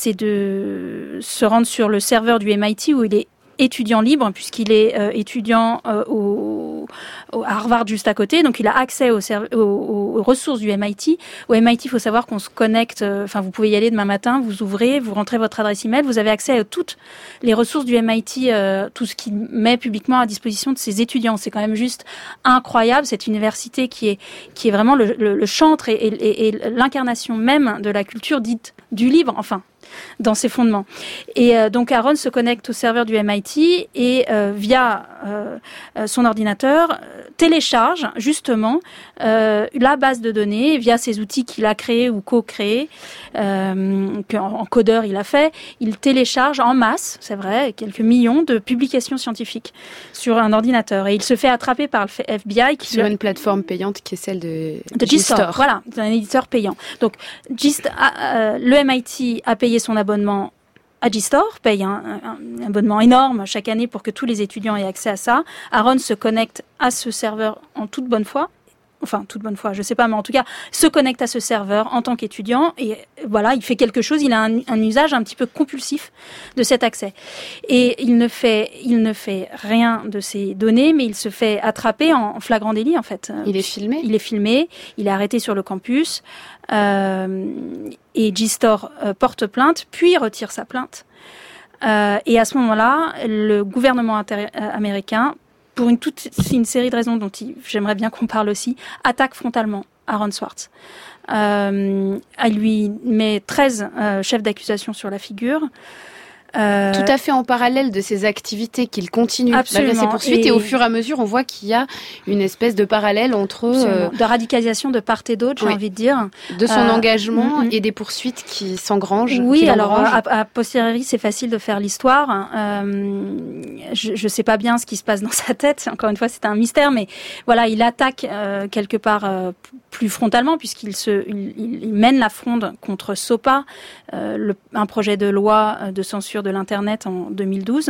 se rendre sur le serveur du MIT où il est étudiant libre puisqu'il est étudiant à Harvard juste à côté, donc il a accès aux ressources du MIT. Au MIT, il faut savoir qu'on se connecte, vous pouvez y aller demain matin, vous ouvrez, vous rentrez votre adresse email, vous avez accès à toutes les ressources du MIT, tout ce qu'il met publiquement à disposition de ses étudiants. C'est quand même juste incroyable, cette université qui est vraiment le chantre et l'incarnation même de la culture dite du libre, dans ses fondements. Et donc Aaron se connecte au serveur du MIT et via son ordinateur télécharge justement la base de données via ces outils qu'il a créés ou co-créés, qu'en codeur il a fait. Il télécharge en masse, c'est vrai, quelques millions de publications scientifiques sur un ordinateur et il se fait attraper par le FBI sur une plateforme payante qui est celle de G-Store. Voilà, c'est un éditeur payant. Donc le MIT a payé son abonnement à G-Store, paye un abonnement énorme chaque année pour que tous les étudiants aient accès à ça. Aaron se connecte à ce serveur en toute bonne foi. Je sais pas, mais en tout cas, se connecte à ce serveur en tant qu'étudiant et voilà, il fait quelque chose, il a un usage un petit peu compulsif de cet accès. Et il ne fait rien de ces données, mais il se fait attraper en flagrant délit, en fait. Il est filmé, il est arrêté sur le campus, et G-Store porte plainte, puis retire sa plainte. Et à ce moment-là, le gouvernement américain, pour une série de raisons dont j'aimerais bien qu'on parle aussi, attaque frontalement Aaron Swartz. Elle lui met 13 chefs d'accusation sur la figure. Tout à fait en parallèle de ces activités qu'il continue malgré ses poursuites et au fur et à mesure on voit qu'il y a une espèce de parallèle entre de radicalisation de part et d'autre, j'ai envie de dire, de son engagement et des poursuites qui s'engrangent. Oui, alors a posteriori c'est facile de faire l'histoire. Je sais pas bien ce qui se passe dans sa tête. Encore une fois, c'est un mystère, mais voilà, il attaque quelque part plus frontalement puisqu'il il mène la fronde contre SOPA, un projet de loi de censure de l'Internet en 2012.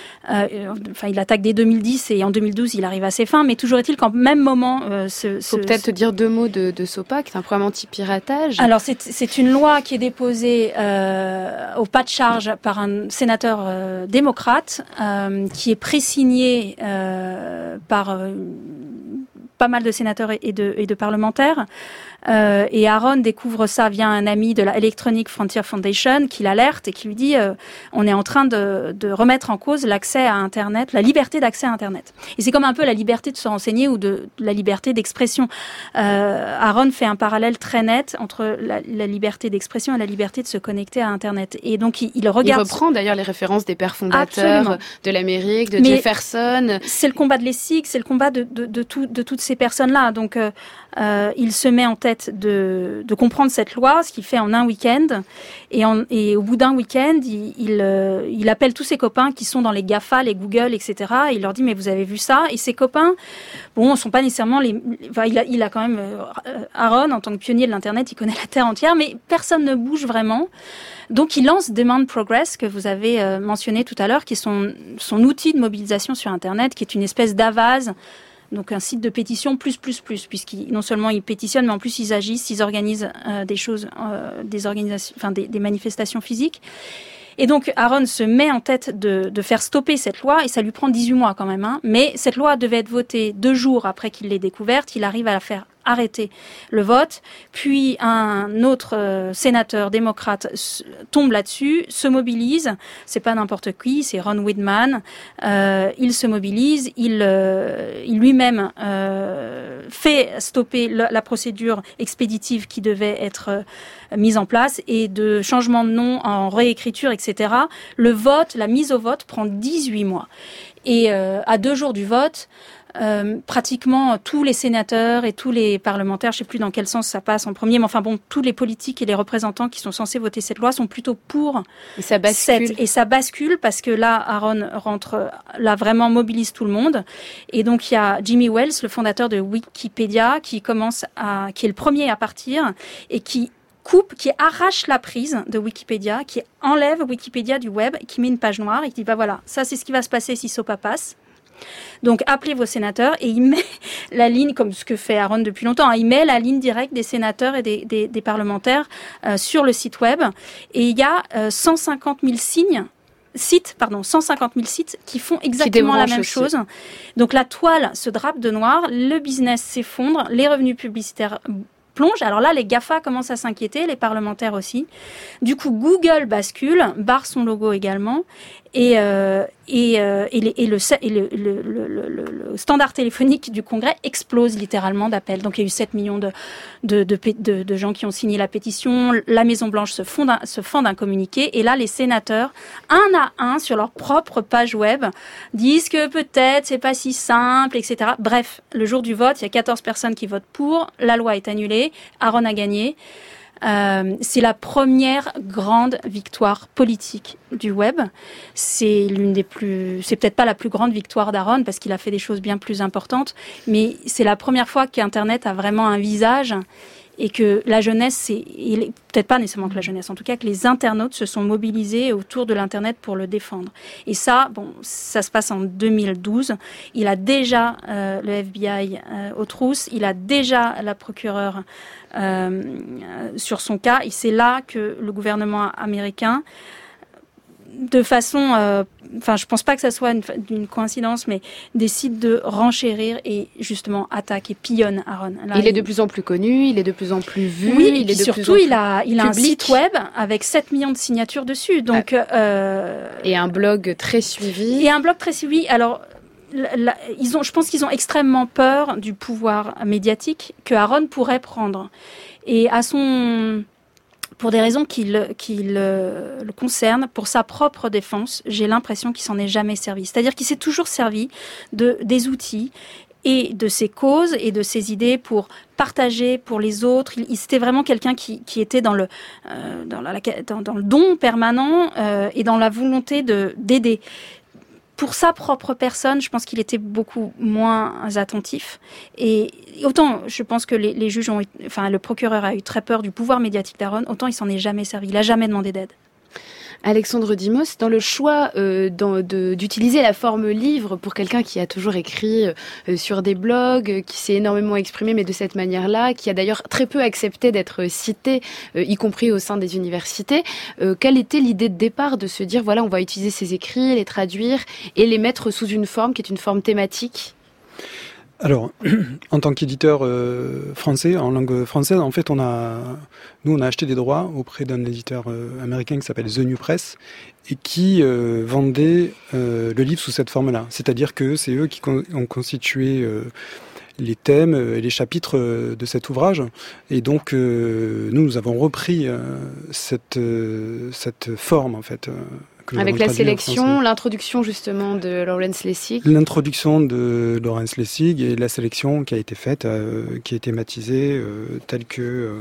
Il attaque dès 2010 et en 2012, il arrive à ses fins. Mais toujours est-il qu'en même moment... faut peut-être te dire 2 mots de SOPA, qui est un programme anti-piratage. Alors, c'est une loi qui est déposée au pas de charge par un sénateur démocrate qui est pré-signé par pas mal de sénateurs et de parlementaires. Et Aaron découvre ça via un ami de la Electronic Frontier Foundation qui l'alerte et qui lui dit on est en train de remettre en cause l'accès à Internet, la liberté d'accès à Internet. Et c'est comme un peu la liberté de se renseigner ou de la liberté d'expression. Aaron fait un parallèle très net entre la liberté d'expression et la liberté de se connecter à Internet. Et donc il regarde... Il reprend d'ailleurs les références des pères fondateurs de l'Amérique, de Jefferson. C'est le combat de l'ESIG, c'est le combat de toutes ces personnes-là. Donc il se met en tête de comprendre cette loi, ce qu'il fait en un week-end. Et au bout d'un week-end, il appelle tous ses copains qui sont dans les GAFA, les Google, etc. Et il leur dit, mais vous avez vu ça? Et ses copains, sont pas nécessairement il a quand même Aaron, en tant que pionnier de l'Internet, il connaît la Terre entière, mais personne ne bouge vraiment. Donc il lance Demand Progress, que vous avez mentionné tout à l'heure, qui est son outil de mobilisation sur Internet, qui est une espèce d'Avaz, donc un site de pétition plus, puisqu'ils non seulement ils pétitionnent, mais en plus ils agissent, ils organisent des choses, des manifestations physiques. Et donc Aaron se met en tête de faire stopper cette loi, et ça lui prend 18 mois quand même. Mais cette loi devait être votée 2 jours après qu'il l'ait découverte. Il arrive à la faire arrêter le vote, puis un autre sénateur démocrate tombe là-dessus, se mobilise, c'est pas n'importe qui, c'est Ron Wyden. Il se mobilise, il lui-même fait stopper la procédure expéditive qui devait être mise en place, et de changement de nom en réécriture, etc. Le vote, la mise au vote prend 18 mois. Et à 2 jours du vote, pratiquement tous les sénateurs et tous les parlementaires, je sais plus dans quel sens ça passe en premier, mais tous les politiques et les représentants qui sont censés voter cette loi sont plutôt pour. Et ça bascule. Et ça bascule parce que là, Aaron vraiment mobilise tout le monde. Et donc il y a Jimmy Wales, le fondateur de Wikipédia, qui est le premier à partir et qui arrache la prise de Wikipédia, qui enlève Wikipédia du web, qui met une page noire et qui dit voilà, ça c'est ce qui va se passer si SOPA passe. Donc appelez vos sénateurs, et il met la ligne, comme ce que fait Aaron depuis longtemps, il met la ligne directe des sénateurs et des parlementaires sur le site web, et il y a 150 000 sites qui font exactement la même chose. Donc la toile se drape de noir, le business s'effondre, les revenus publicitaires plonge. Alors là, les GAFA commencent à s'inquiéter, les parlementaires aussi. Du coup, Google bascule, barre son logo également, et le standard téléphonique du Congrès explose littéralement d'appels. Donc il y a eu 7 millions de gens qui ont signé la pétition. La Maison-Blanche se fend d'un communiqué, et là les sénateurs, un à un sur leur propre page web, disent que peut-être c'est pas si simple, etc. Bref, le jour du vote, il y a 14 personnes qui votent pour, la loi est annulée, Aaron a gagné. C'est la première grande victoire politique du web. C'est peut-être pas la plus grande victoire d'Aaron, parce qu'il a fait des choses bien plus importantes, mais c'est la première fois qu'Internet a vraiment un visage, et que la jeunesse, peut-être pas nécessairement que la jeunesse, en tout cas que les internautes se sont mobilisés autour de l'Internet pour le défendre. Et ça se passe en 2012. Il a déjà le FBI aux trousses, il a déjà la procureure sur son cas, et c'est là que le gouvernement américain, de façon, je pense pas que ça soit une coïncidence, mais décide de renchérir et justement attaque et pillonne Aaron. Là, il est de plus en plus connu, il est de plus en plus vu. Oui, et surtout il a un site web avec 7 millions de signatures dessus, donc et un blog très suivi. Alors je pense qu'ils ont extrêmement peur du pouvoir médiatique que Aaron pourrait prendre, et pour des raisons qui le concernent, pour sa propre défense, j'ai l'impression qu'il s'en est jamais servi. C'est-à-dire qu'il s'est toujours servi des outils et de ses causes et de ses idées pour partager pour les autres. C'était vraiment quelqu'un qui était dans le don permanent et dans la volonté d'aider. Pour sa propre personne, je pense qu'il était beaucoup moins attentif. Et autant, je pense que les juges le procureur a eu très peur du pouvoir médiatique d'Aaron, autant il s'en est jamais servi. Il n'a jamais demandé d'aide. Alexandre Dimos, dans le choix d'utiliser la forme livre pour quelqu'un qui a toujours écrit sur des blogs, qui s'est énormément exprimé, mais de cette manière-là, qui a d'ailleurs très peu accepté d'être cité, y compris au sein des universités, quelle était l'idée de départ de se dire, voilà, on va utiliser ces écrits, les traduire et les mettre sous une forme qui est une forme thématique ? Alors, en tant qu'éditeur français, en langue française, en fait, on a acheté des droits auprès d'un éditeur américain qui s'appelle The New Press et qui vendait le livre sous cette forme-là. C'est-à-dire que c'est eux qui ont constitué les thèmes et les chapitres de cet ouvrage. Et donc, nous avons repris cette forme, en fait. Avec la sélection, l'introduction justement de Lawrence Lessig. L'introduction de Lawrence Lessig et la sélection qui a été faite, qui est thématisée telle que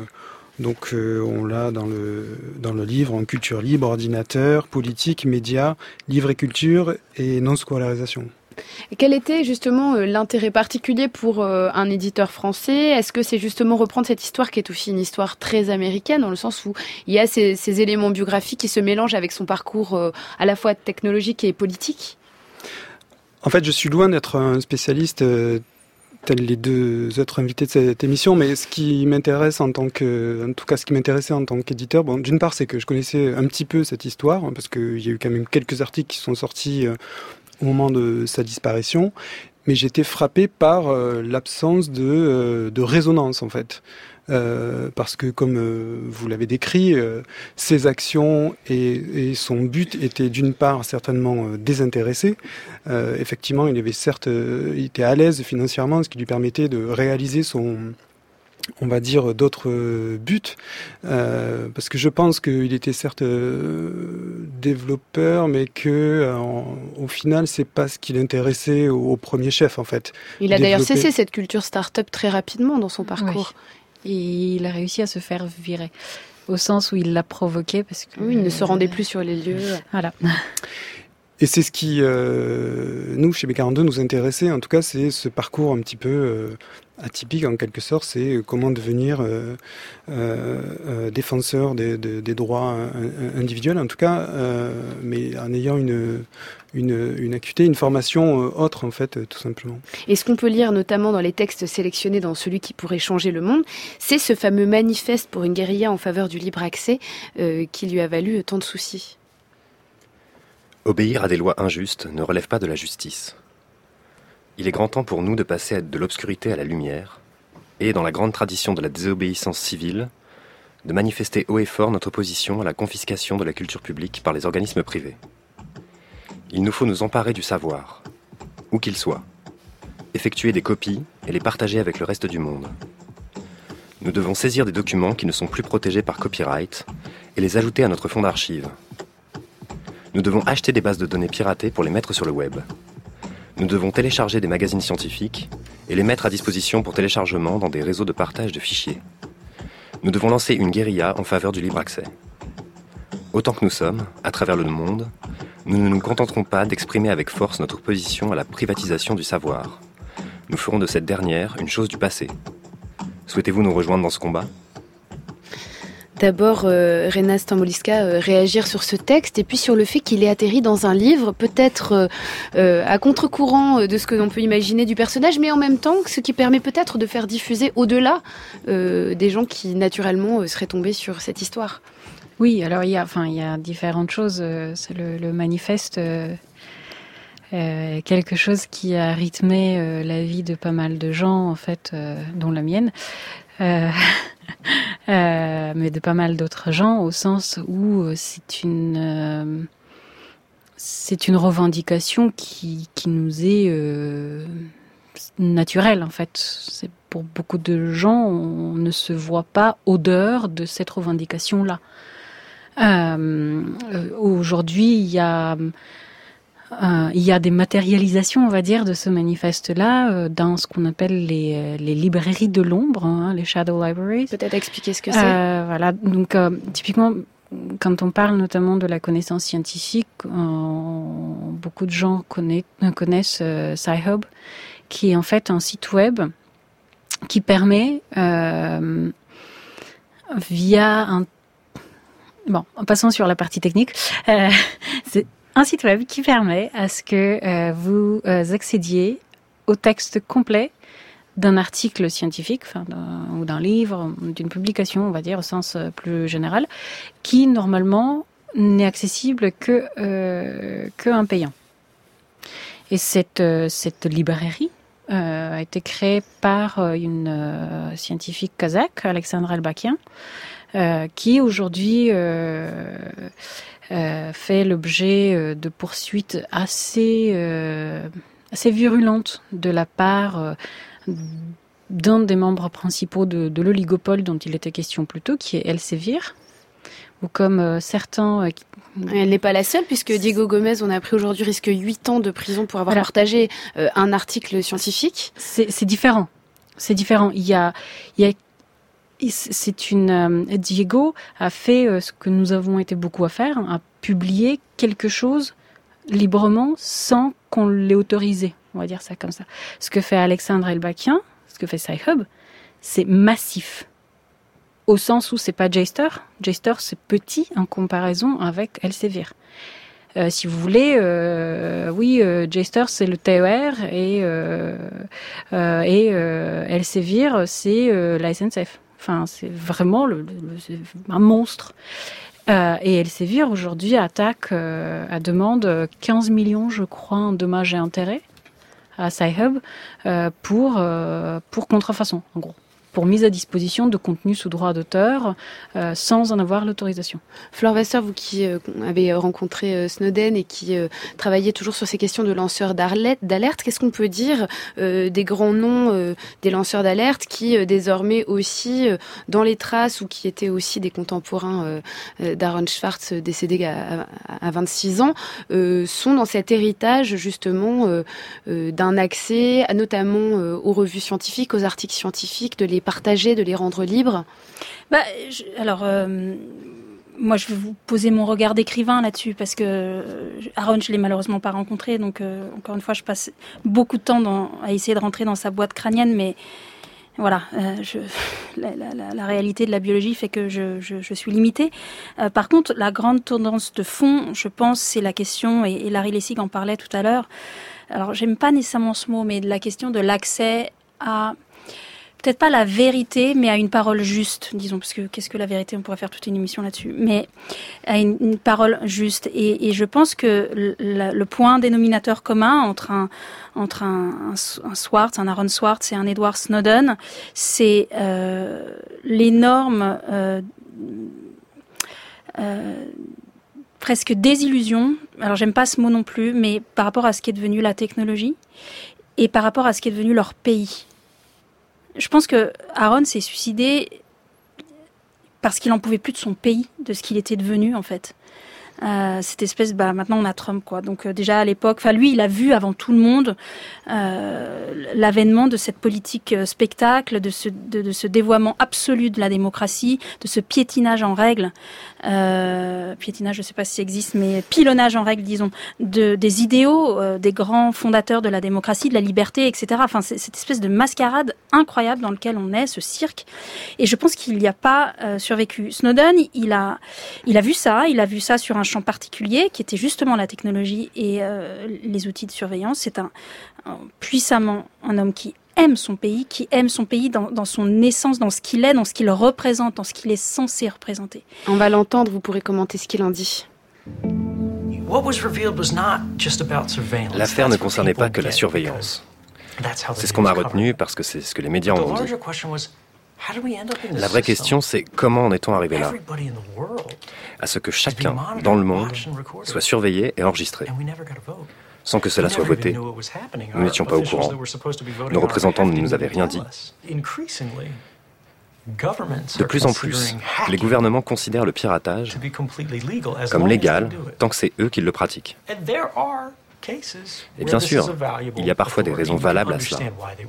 on l'a dans le livre en culture libre, ordinateur, politique, médias, livre et culture et non-scolarisation. Et quel était justement l'intérêt particulier pour un éditeur français ? Est-ce que c'est justement reprendre cette histoire qui est aussi une histoire très américaine, dans le sens où il y a ces éléments biographiques qui se mélangent avec son parcours à la fois technologique et politique ? En fait, je suis loin d'être un spécialiste tels les deux autres invités de cette émission, mais ce qui m'intéresse ce qui m'intéressait en tant qu'éditeur, bon, d'une part, c'est que je connaissais un petit peu cette histoire, parce qu'il y a eu quand même quelques articles qui sont sortis au moment de sa disparition, mais j'étais frappé par l'absence de résonance en fait. Parce que comme vous l'avez décrit, ses actions et son but étaient d'une part certainement désintéressés. Effectivement, il était à l'aise financièrement, ce qui lui permettait de réaliser on va dire d'autres buts, parce que je pense qu'il était certes développeur, mais que au final c'est pas ce qui l'intéressait au premier chef en fait. Il a d'ailleurs cessé cette culture start-up très rapidement dans son parcours. Oui. Et il a réussi à se faire virer, au sens où il l'a provoqué parce que il ne se rendait plus sur les lieux. Voilà. Et c'est ce qui, nous, chez B42, nous intéressait, en tout cas, c'est ce parcours un petit peu atypique, en quelque sorte, c'est comment devenir défenseur des droits individuels, en tout cas, mais en ayant une acuité, une formation autre, en fait, tout simplement. Et ce qu'on peut lire, notamment dans les textes sélectionnés dans Celui qui pourrait changer le monde, c'est ce fameux manifeste pour une guérilla en faveur du libre accès qui lui a valu tant de soucis. Obéir à des lois injustes ne relève pas de la justice. Il est grand temps pour nous de passer de l'obscurité à la lumière, et, dans la grande tradition de la désobéissance civile, de manifester haut et fort notre opposition à la confiscation de la culture publique par les organismes privés. Il nous faut nous emparer du savoir, où qu'il soit, effectuer des copies et les partager avec le reste du monde. Nous devons saisir des documents qui ne sont plus protégés par copyright et les ajouter à notre fonds d'archives. Nous devons acheter des bases de données piratées pour les mettre sur le web. Nous devons télécharger des magazines scientifiques et les mettre à disposition pour téléchargement dans des réseaux de partage de fichiers. Nous devons lancer une guérilla en faveur du libre accès. Autant que nous sommes, à travers le monde, nous ne nous contenterons pas d'exprimer avec force notre opposition à la privatisation du savoir. Nous ferons de cette dernière une chose du passé. Souhaitez-vous nous rejoindre dans ce combat ? D'abord, Rena Stamboliska, réagir sur ce texte et puis sur le fait qu'il est atterri dans un livre, peut-être à contre-courant de ce que l'on peut imaginer du personnage, mais en même temps, ce qui permet peut-être de faire diffuser au-delà des gens qui, naturellement, seraient tombés sur cette histoire. Oui, alors il y a différentes choses. C'est le manifeste, quelque chose qui a rythmé la vie de pas mal de gens, en fait, dont la mienne. Mais de pas mal d'autres gens, au sens où c'est une revendication qui nous est naturelle, en fait. C'est pour beaucoup de gens, on ne se voit pas au-dehors de cette revendication-là. Aujourd'hui, il y a des matérialisations, on va dire, de ce manifeste-là dans ce qu'on appelle les librairies de l'ombre, hein, les shadow libraries. Peut-être expliquer ce que c'est. Voilà, donc typiquement, quand on parle notamment de la connaissance scientifique, beaucoup de gens connaissent Sci-Hub, qui est en fait un site web qui permet, via Bon, passons sur la partie technique. C'est un site web qui permet à ce que vous accédiez au texte complet d'un article scientifique, ou d'un livre, d'une publication, on va dire, au sens plus général, qui normalement n'est accessible qu'un payant. Et cette librairie a été créée par une scientifique kazakh, Alexandra Elbakian, qui aujourd'hui fait l'objet de poursuites assez virulentes de la part d'un des membres principaux de l'oligopole dont il était question plus tôt, qui est Elsevier, ou comme certains... Elle n'est pas la seule, puisque Diego Gomez, on a appris aujourd'hui, risque 8 ans de prison pour avoir partagé un article scientifique. C'est différent. C'est différent. Diego a fait ce que nous avons été beaucoup à faire, a publié quelque chose librement sans qu'on l'ait autorisé. On va dire ça comme ça. Ce que fait Alexandra Elbakian, ce que fait Sci-Hub, c'est massif. Au sens où c'est pas Jster. Jster, c'est petit en comparaison avec Elsevier. Si vous voulez, Jster, c'est le TER et Elsevier, c'est la SNCF. Enfin, c'est vraiment un monstre. Et Elsevier, aujourd'hui, attaque à demande 15 millions, je crois, en dommages et intérêts à Sci-Hub pour contrefaçon, en gros, pour mise à disposition de contenus sous droit d'auteur sans en avoir l'autorisation. Flore Vasseur, vous qui avez rencontré Snowden et qui travaillez toujours sur ces questions de lanceurs d'alerte, qu'est-ce qu'on peut dire des grands noms des lanceurs d'alerte qui désormais aussi, dans les traces ou qui étaient aussi des contemporains d'Aaron Swartz décédé à 26 ans, sont dans cet héritage justement d'un accès notamment aux revues scientifiques, aux articles scientifiques, de les partager, de les rendre libres? Moi, je vais vous poser mon regard d'écrivain là-dessus, parce que Aaron, je l'ai malheureusement pas rencontré, donc encore une fois, je passe beaucoup de temps à essayer de rentrer dans sa boîte crânienne, mais voilà, la réalité de la biologie fait que je suis limitée. Par contre, la grande tendance de fond, je pense, c'est la question, et Larry Lessig en parlait tout à l'heure, alors j'aime pas nécessairement ce mot, mais de la question de l'accès à... peut-être pas la vérité, mais à une parole juste, disons, parce que qu'est-ce que la vérité, on pourrait faire toute une émission là-dessus, mais à une parole juste. Et je pense que le point dénominateur commun entre un Swartz, un Aaron Swartz et un Edward Snowden, c'est l'énorme presque désillusion, alors j'aime pas ce mot non plus, mais par rapport à ce qui est devenu la technologie et par rapport à ce qui est devenu leur pays. Je pense que Aaron s'est suicidé parce qu'il en pouvait plus de son pays, de ce qu'il était devenu en fait. Cette espèce, maintenant on a Trump quoi. Donc déjà à l'époque, lui il a vu avant tout le monde l'avènement de cette politique spectacle, de ce dévoiement absolu de la démocratie, de ce piétinage en règle, piétinage je sais pas si ça existe, mais pilonnage en règle disons, des idéaux des grands fondateurs de la démocratie, de la liberté, etc. Enfin c'est cette espèce de mascarade incroyable dans lequel on est, ce cirque. Et je pense qu'il n'y a pas survécu. Snowden, il a vu ça sur un champ particulier qui était justement la technologie et les outils de surveillance. C'est puissamment un homme qui aime son pays dans son essence, dans ce qu'il est, dans ce qu'il représente, dans ce qu'il est censé représenter. On va l'entendre, vous pourrez commenter ce qu'il en dit. L'affaire ne concernait pas que la surveillance. C'est ce qu'on a retenu parce que c'est ce que les médias ont dit. La vraie question, c'est comment en est-on arrivé là? À ce que chacun dans le monde soit surveillé et enregistré, sans que cela soit voté. Nous n'étions pas au courant. Nos représentants ne nous avaient rien dit. De plus en plus, les gouvernements considèrent le piratage comme légal tant que c'est eux qui le pratiquent. Et bien sûr, il y a parfois des raisons valables à cela.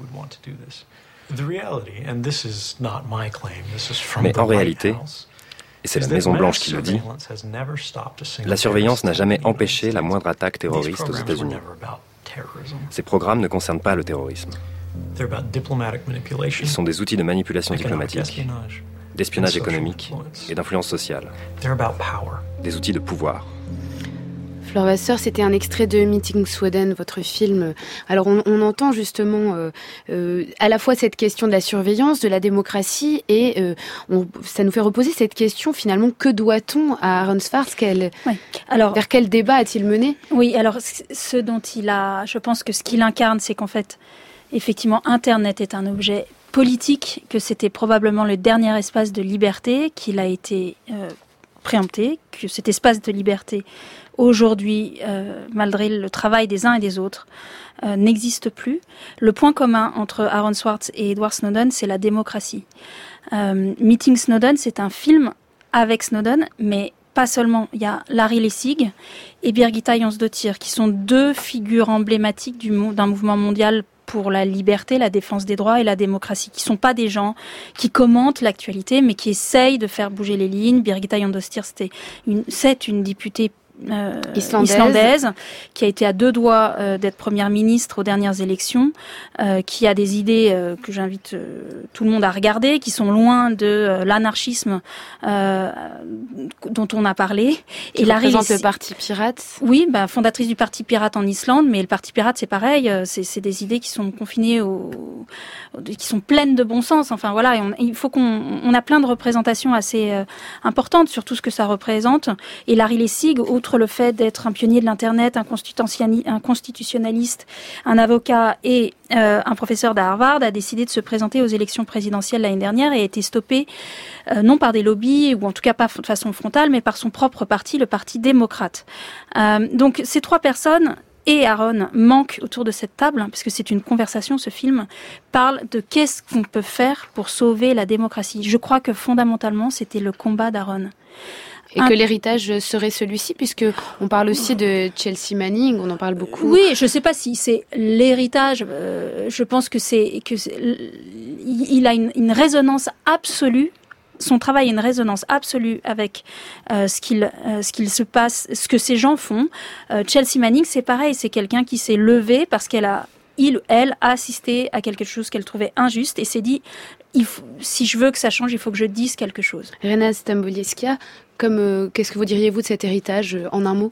Mais en réalité, et c'est la Maison-Blanche qui le dit, la surveillance n'a jamais empêché la moindre attaque terroriste aux États-Unis. Ces programmes ne concernent pas le terrorisme. Ils sont des outils de manipulation diplomatique, d'espionnage économique et d'influence sociale. Des outils de pouvoir. Fleur Vasseur, c'était un extrait de Meeting Sweden, votre film. Alors on entend justement à la fois cette question de la surveillance, de la démocratie, et ça nous fait reposer cette question finalement, que doit-on à Aaron Swartz? Vers quel débat a-t-il mené? Oui, alors je pense que ce qu'il incarne, c'est qu'en fait, effectivement, Internet est un objet politique, que c'était probablement le dernier espace de liberté, qu'il a été préempté, que cet espace de liberté aujourd'hui, malgré le travail des uns et des autres, n'existe plus. Le point commun entre Aaron Swartz et Edward Snowden, c'est la démocratie. Meeting Snowden, c'est un film avec Snowden, mais pas seulement. Il y a Larry Lessig et Birgitta Jonsdottir, qui sont deux figures emblématiques d'un mouvement mondial pour la liberté, la défense des droits et la démocratie, qui sont pas des gens qui commentent l'actualité, mais qui essayent de faire bouger les lignes. Birgitta Jonsdottir, c'est une députée islandaise qui a été à 2 doigts d'être première ministre aux dernières élections, qui a des idées que j'invite tout le monde à regarder, qui sont loin de l'anarchisme dont on a parlé. Qui représente le Parti Pirate. Oui, fondatrice du Parti Pirate en Islande, mais le Parti Pirate c'est pareil, c'est des idées qui sont confinées qui sont pleines de bon sens. Enfin voilà, il faut qu'on a plein de représentations assez importantes sur tout ce que ça représente. Et Larry Lessig, outre le fait d'être un pionnier de l'Internet, un constitutionnaliste, un avocat et un professeur d'Harvard, a décidé de se présenter aux élections présidentielles l'année dernière et a été stoppé non par des lobbies, ou en tout cas pas de façon frontale, mais par son propre parti, le Parti démocrate. Donc ces 3 personnes et Aaron manquent autour de cette table, puisque c'est une conversation, ce film parle de qu'est-ce qu'on peut faire pour sauver la démocratie. Je crois que fondamentalement, c'était le combat d'Aaron. Et que l'héritage serait celui-ci, puisque on parle aussi de Chelsea Manning, on en parle beaucoup. Oui, je ne sais pas si c'est l'héritage. Je pense que il a une résonance absolue. Son travail a une résonance absolue avec ce qu'il se passe, ce que ces gens font. Chelsea Manning, c'est pareil, c'est quelqu'un qui s'est levé parce qu'elle a assisté à quelque chose qu'elle trouvait injuste et s'est dit, si je veux que ça change, il faut que je dise quelque chose. Renate Stambolieskia, qu'est-ce que vous diriez-vous de cet héritage en un mot?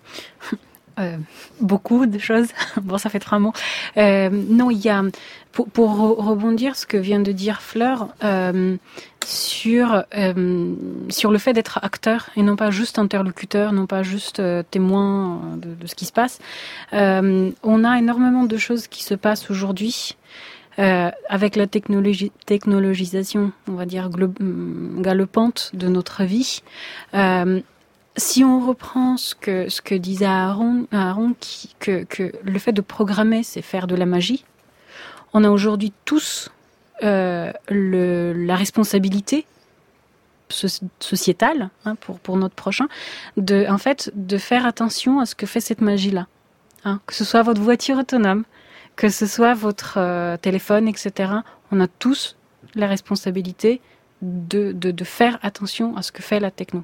Beaucoup de choses. Bon, ça fait 3 mots. Non, il y a, pour rebondir ce que vient de dire Fleur, sur le fait d'être acteur et non pas juste interlocuteur, non pas juste témoin de ce qui se passe. On a énormément de choses qui se passent aujourd'hui. Avec la technologisation, on va dire, galopante de notre vie. Si on reprend ce que disait Aaron que le fait de programmer, c'est faire de la magie, on a aujourd'hui tous la responsabilité sociétale, pour notre prochain, de faire attention à ce que fait cette magie-là. Que ce soit votre voiture autonome, que ce soit votre téléphone, etc. On a tous la responsabilité de faire attention à ce que fait la techno.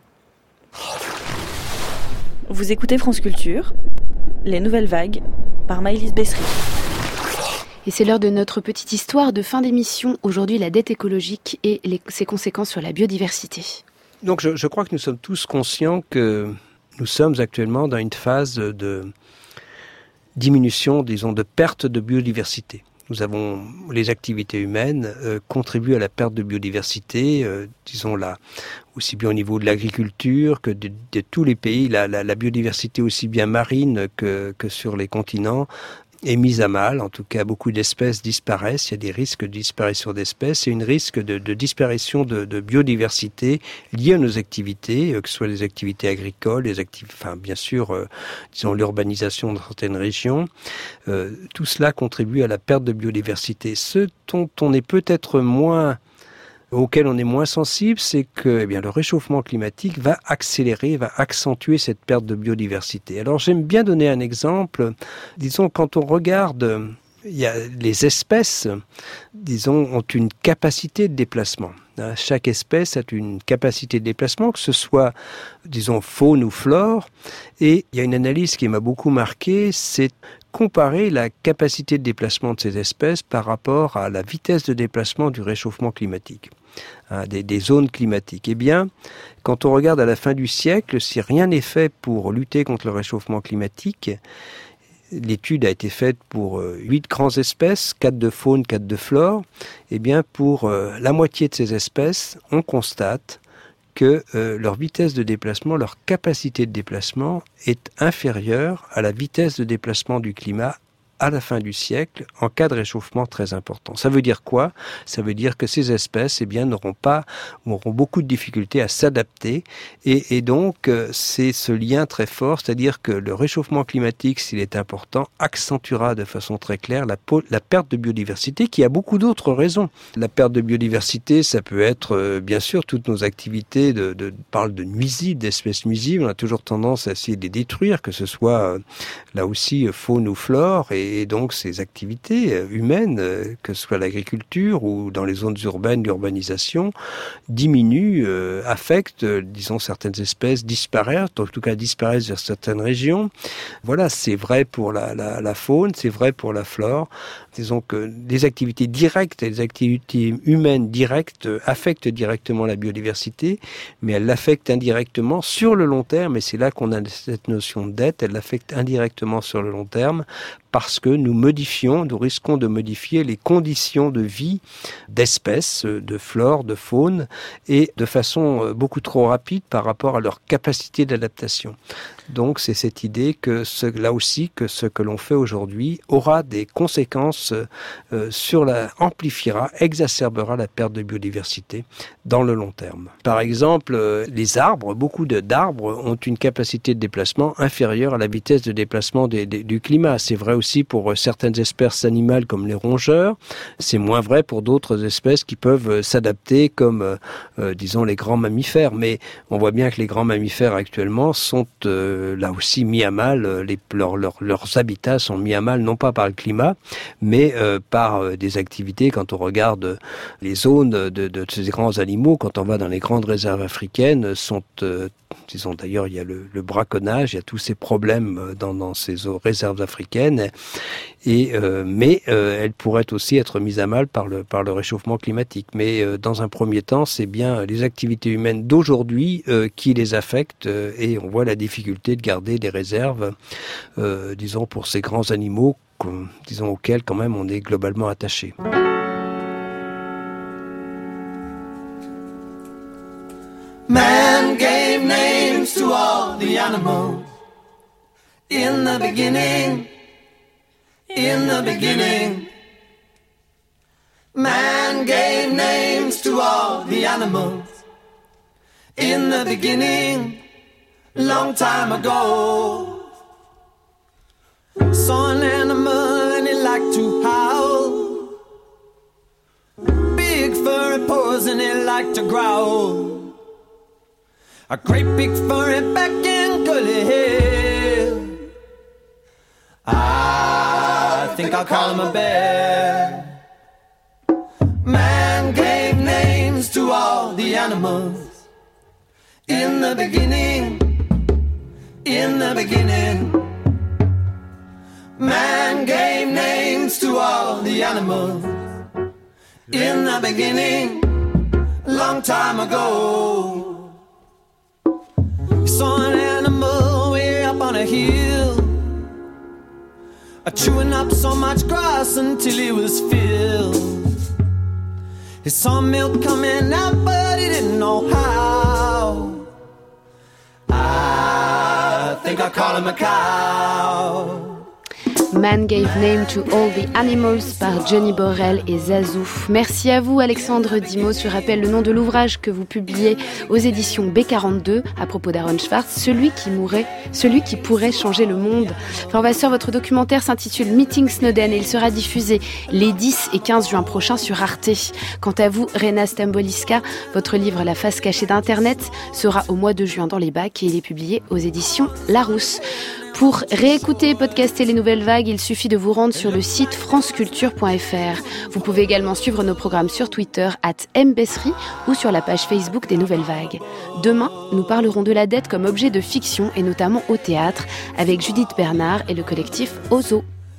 Vous écoutez France Culture, Les Nouvelles Vagues, par Maëlys Bessery. Et c'est l'heure de notre petite histoire de fin d'émission. Aujourd'hui, la dette écologique et ses conséquences sur la biodiversité. Donc je crois que nous sommes tous conscients que nous sommes actuellement dans une phase de diminution, disons, de perte de biodiversité. Les activités humaines contribuent à la perte de biodiversité, disons là, aussi bien au niveau de l'agriculture que de tous les pays. La biodiversité aussi bien marine que sur les continents est mise à mal. En tout cas, beaucoup d'espèces disparaissent. Il y a des risques de disparition d'espèces et un risque de disparition de biodiversité liée à nos activités, que ce soit les activités agricoles, bien sûr, disons l'urbanisation dans certaines régions. Tout cela contribue à la perte de biodiversité. Ce dont on est peut-être auquel on est moins sensible, c'est que le réchauffement climatique va accélérer, va accentuer cette perte de biodiversité. Alors j'aime bien donner un exemple. Disons, quand on regarde, les espèces, disons, ont une capacité de déplacement. Chaque espèce a une capacité de déplacement, que ce soit, disons, faune ou flore. Et il y a une analyse qui m'a beaucoup marqué, c'est comparer la capacité de déplacement de ces espèces par rapport à la vitesse de déplacement du réchauffement climatique, des zones climatiques. Eh bien, quand on regarde à la fin du siècle, si rien n'est fait pour lutter contre le réchauffement climatique, l'étude a été faite pour 8 grandes espèces, 4 de faune, 4 de flore. Eh bien, pour la moitié de ces espèces, on constate que leur vitesse de déplacement, leur capacité de déplacement est inférieure à la vitesse de déplacement du climat à la fin du siècle, en cas de réchauffement très important. Ça veut dire quoi ? Ça veut dire que ces espèces, eh bien, auront beaucoup de difficultés à s'adapter, et donc c'est ce lien très fort, c'est-à-dire que le réchauffement climatique, s'il est important, accentuera de façon très claire la perte de biodiversité, qui a beaucoup d'autres raisons. La perte de biodiversité, ça peut être, bien sûr, toutes nos activités parle de nuisibles, d'espèces nuisibles. On a toujours tendance à essayer de les détruire, que ce soit là aussi faune ou flore, et donc ces activités humaines, que ce soit l'agriculture ou dans les zones urbaines, l'urbanisation, diminuent, affectent, disons, certaines espèces disparaissent, en tout cas disparaissent vers certaines régions. Voilà, c'est vrai pour la faune, c'est vrai pour la flore. Disons que des activités directes, des activités humaines directes affectent directement la biodiversité, mais elles l'affectent indirectement sur le long terme, et c'est là qu'on a cette notion de dette, elles l'affectent indirectement sur le long terme, parce que nous risquons de modifier les conditions de vie d'espèces, de flore, de faune, et de façon beaucoup trop rapide par rapport à leur capacité d'adaptation. Donc c'est cette idée que ce que l'on fait aujourd'hui aura des conséquences amplifiera, exacerbera la perte de biodiversité dans le long terme. Par exemple, les arbres, beaucoup d'arbres ont une capacité de déplacement inférieure à la vitesse de déplacement du climat. C'est vrai aussi pour certaines espèces animales comme les rongeurs. C'est moins vrai pour d'autres espèces qui peuvent s'adapter comme, disons, les grands mammifères. Mais on voit bien que les grands mammifères actuellement sont là aussi mis à mal, leurs habitats sont mis à mal non pas par le climat, mais par des activités. Quand on regarde les zones de ces grands animaux, quand on va dans les grandes réserves africaines, disons d'ailleurs il y a le braconnage, il y a tous ces problèmes dans ces réserves africaines, mais elles pourraient aussi être mises à mal par le réchauffement climatique. Mais dans un premier temps, c'est bien les activités humaines d'aujourd'hui qui les affectent, et on voit la difficulté de garder des réserves, disons, pour ces grands animaux, disons, auxquels quand même on est globalement attaché. Man gave names to all the animals. In the beginning, man gave names to all the animals. In the beginning, long time ago. Saw an animal and it liked to howl. Big furry paws and it liked to growl. A great big furry back and curly hair. I think I'll call him a bear. Man gave names to all the animals. In the beginning, man gave names to all the animals. In the beginning, long time ago. Saw an animal way up on a hill, chewing up so much grass until he was filled. He saw milk coming out, but he didn't know how. I think I'll call him a cow. Man Gave Name to All the Animals par Johnny Borrell et Zazou. Merci à vous Alexandre Dimos. Je rappelle le nom de l'ouvrage que vous publiez aux éditions B42 à propos d'Aaron Swartz, celui qui pourrait changer le monde. Enfin, votre documentaire s'intitule Meeting Snowden et il sera diffusé les 10 et 15 juin prochains sur Arte. Quant à vous, Rena Stamboliska, votre livre La face cachée d'Internet sera au mois de juin dans les bacs et il est publié aux éditions Larousse. Pour réécouter et podcaster les nouvelles vagues, il suffit de vous rendre sur le site franceculture.fr. Vous pouvez également suivre nos programmes sur Twitter @mbessery ou sur la page Facebook des Nouvelles Vagues. Demain, nous parlerons de la dette comme objet de fiction et notamment au théâtre avec Judith Bernard et le collectif Ozo.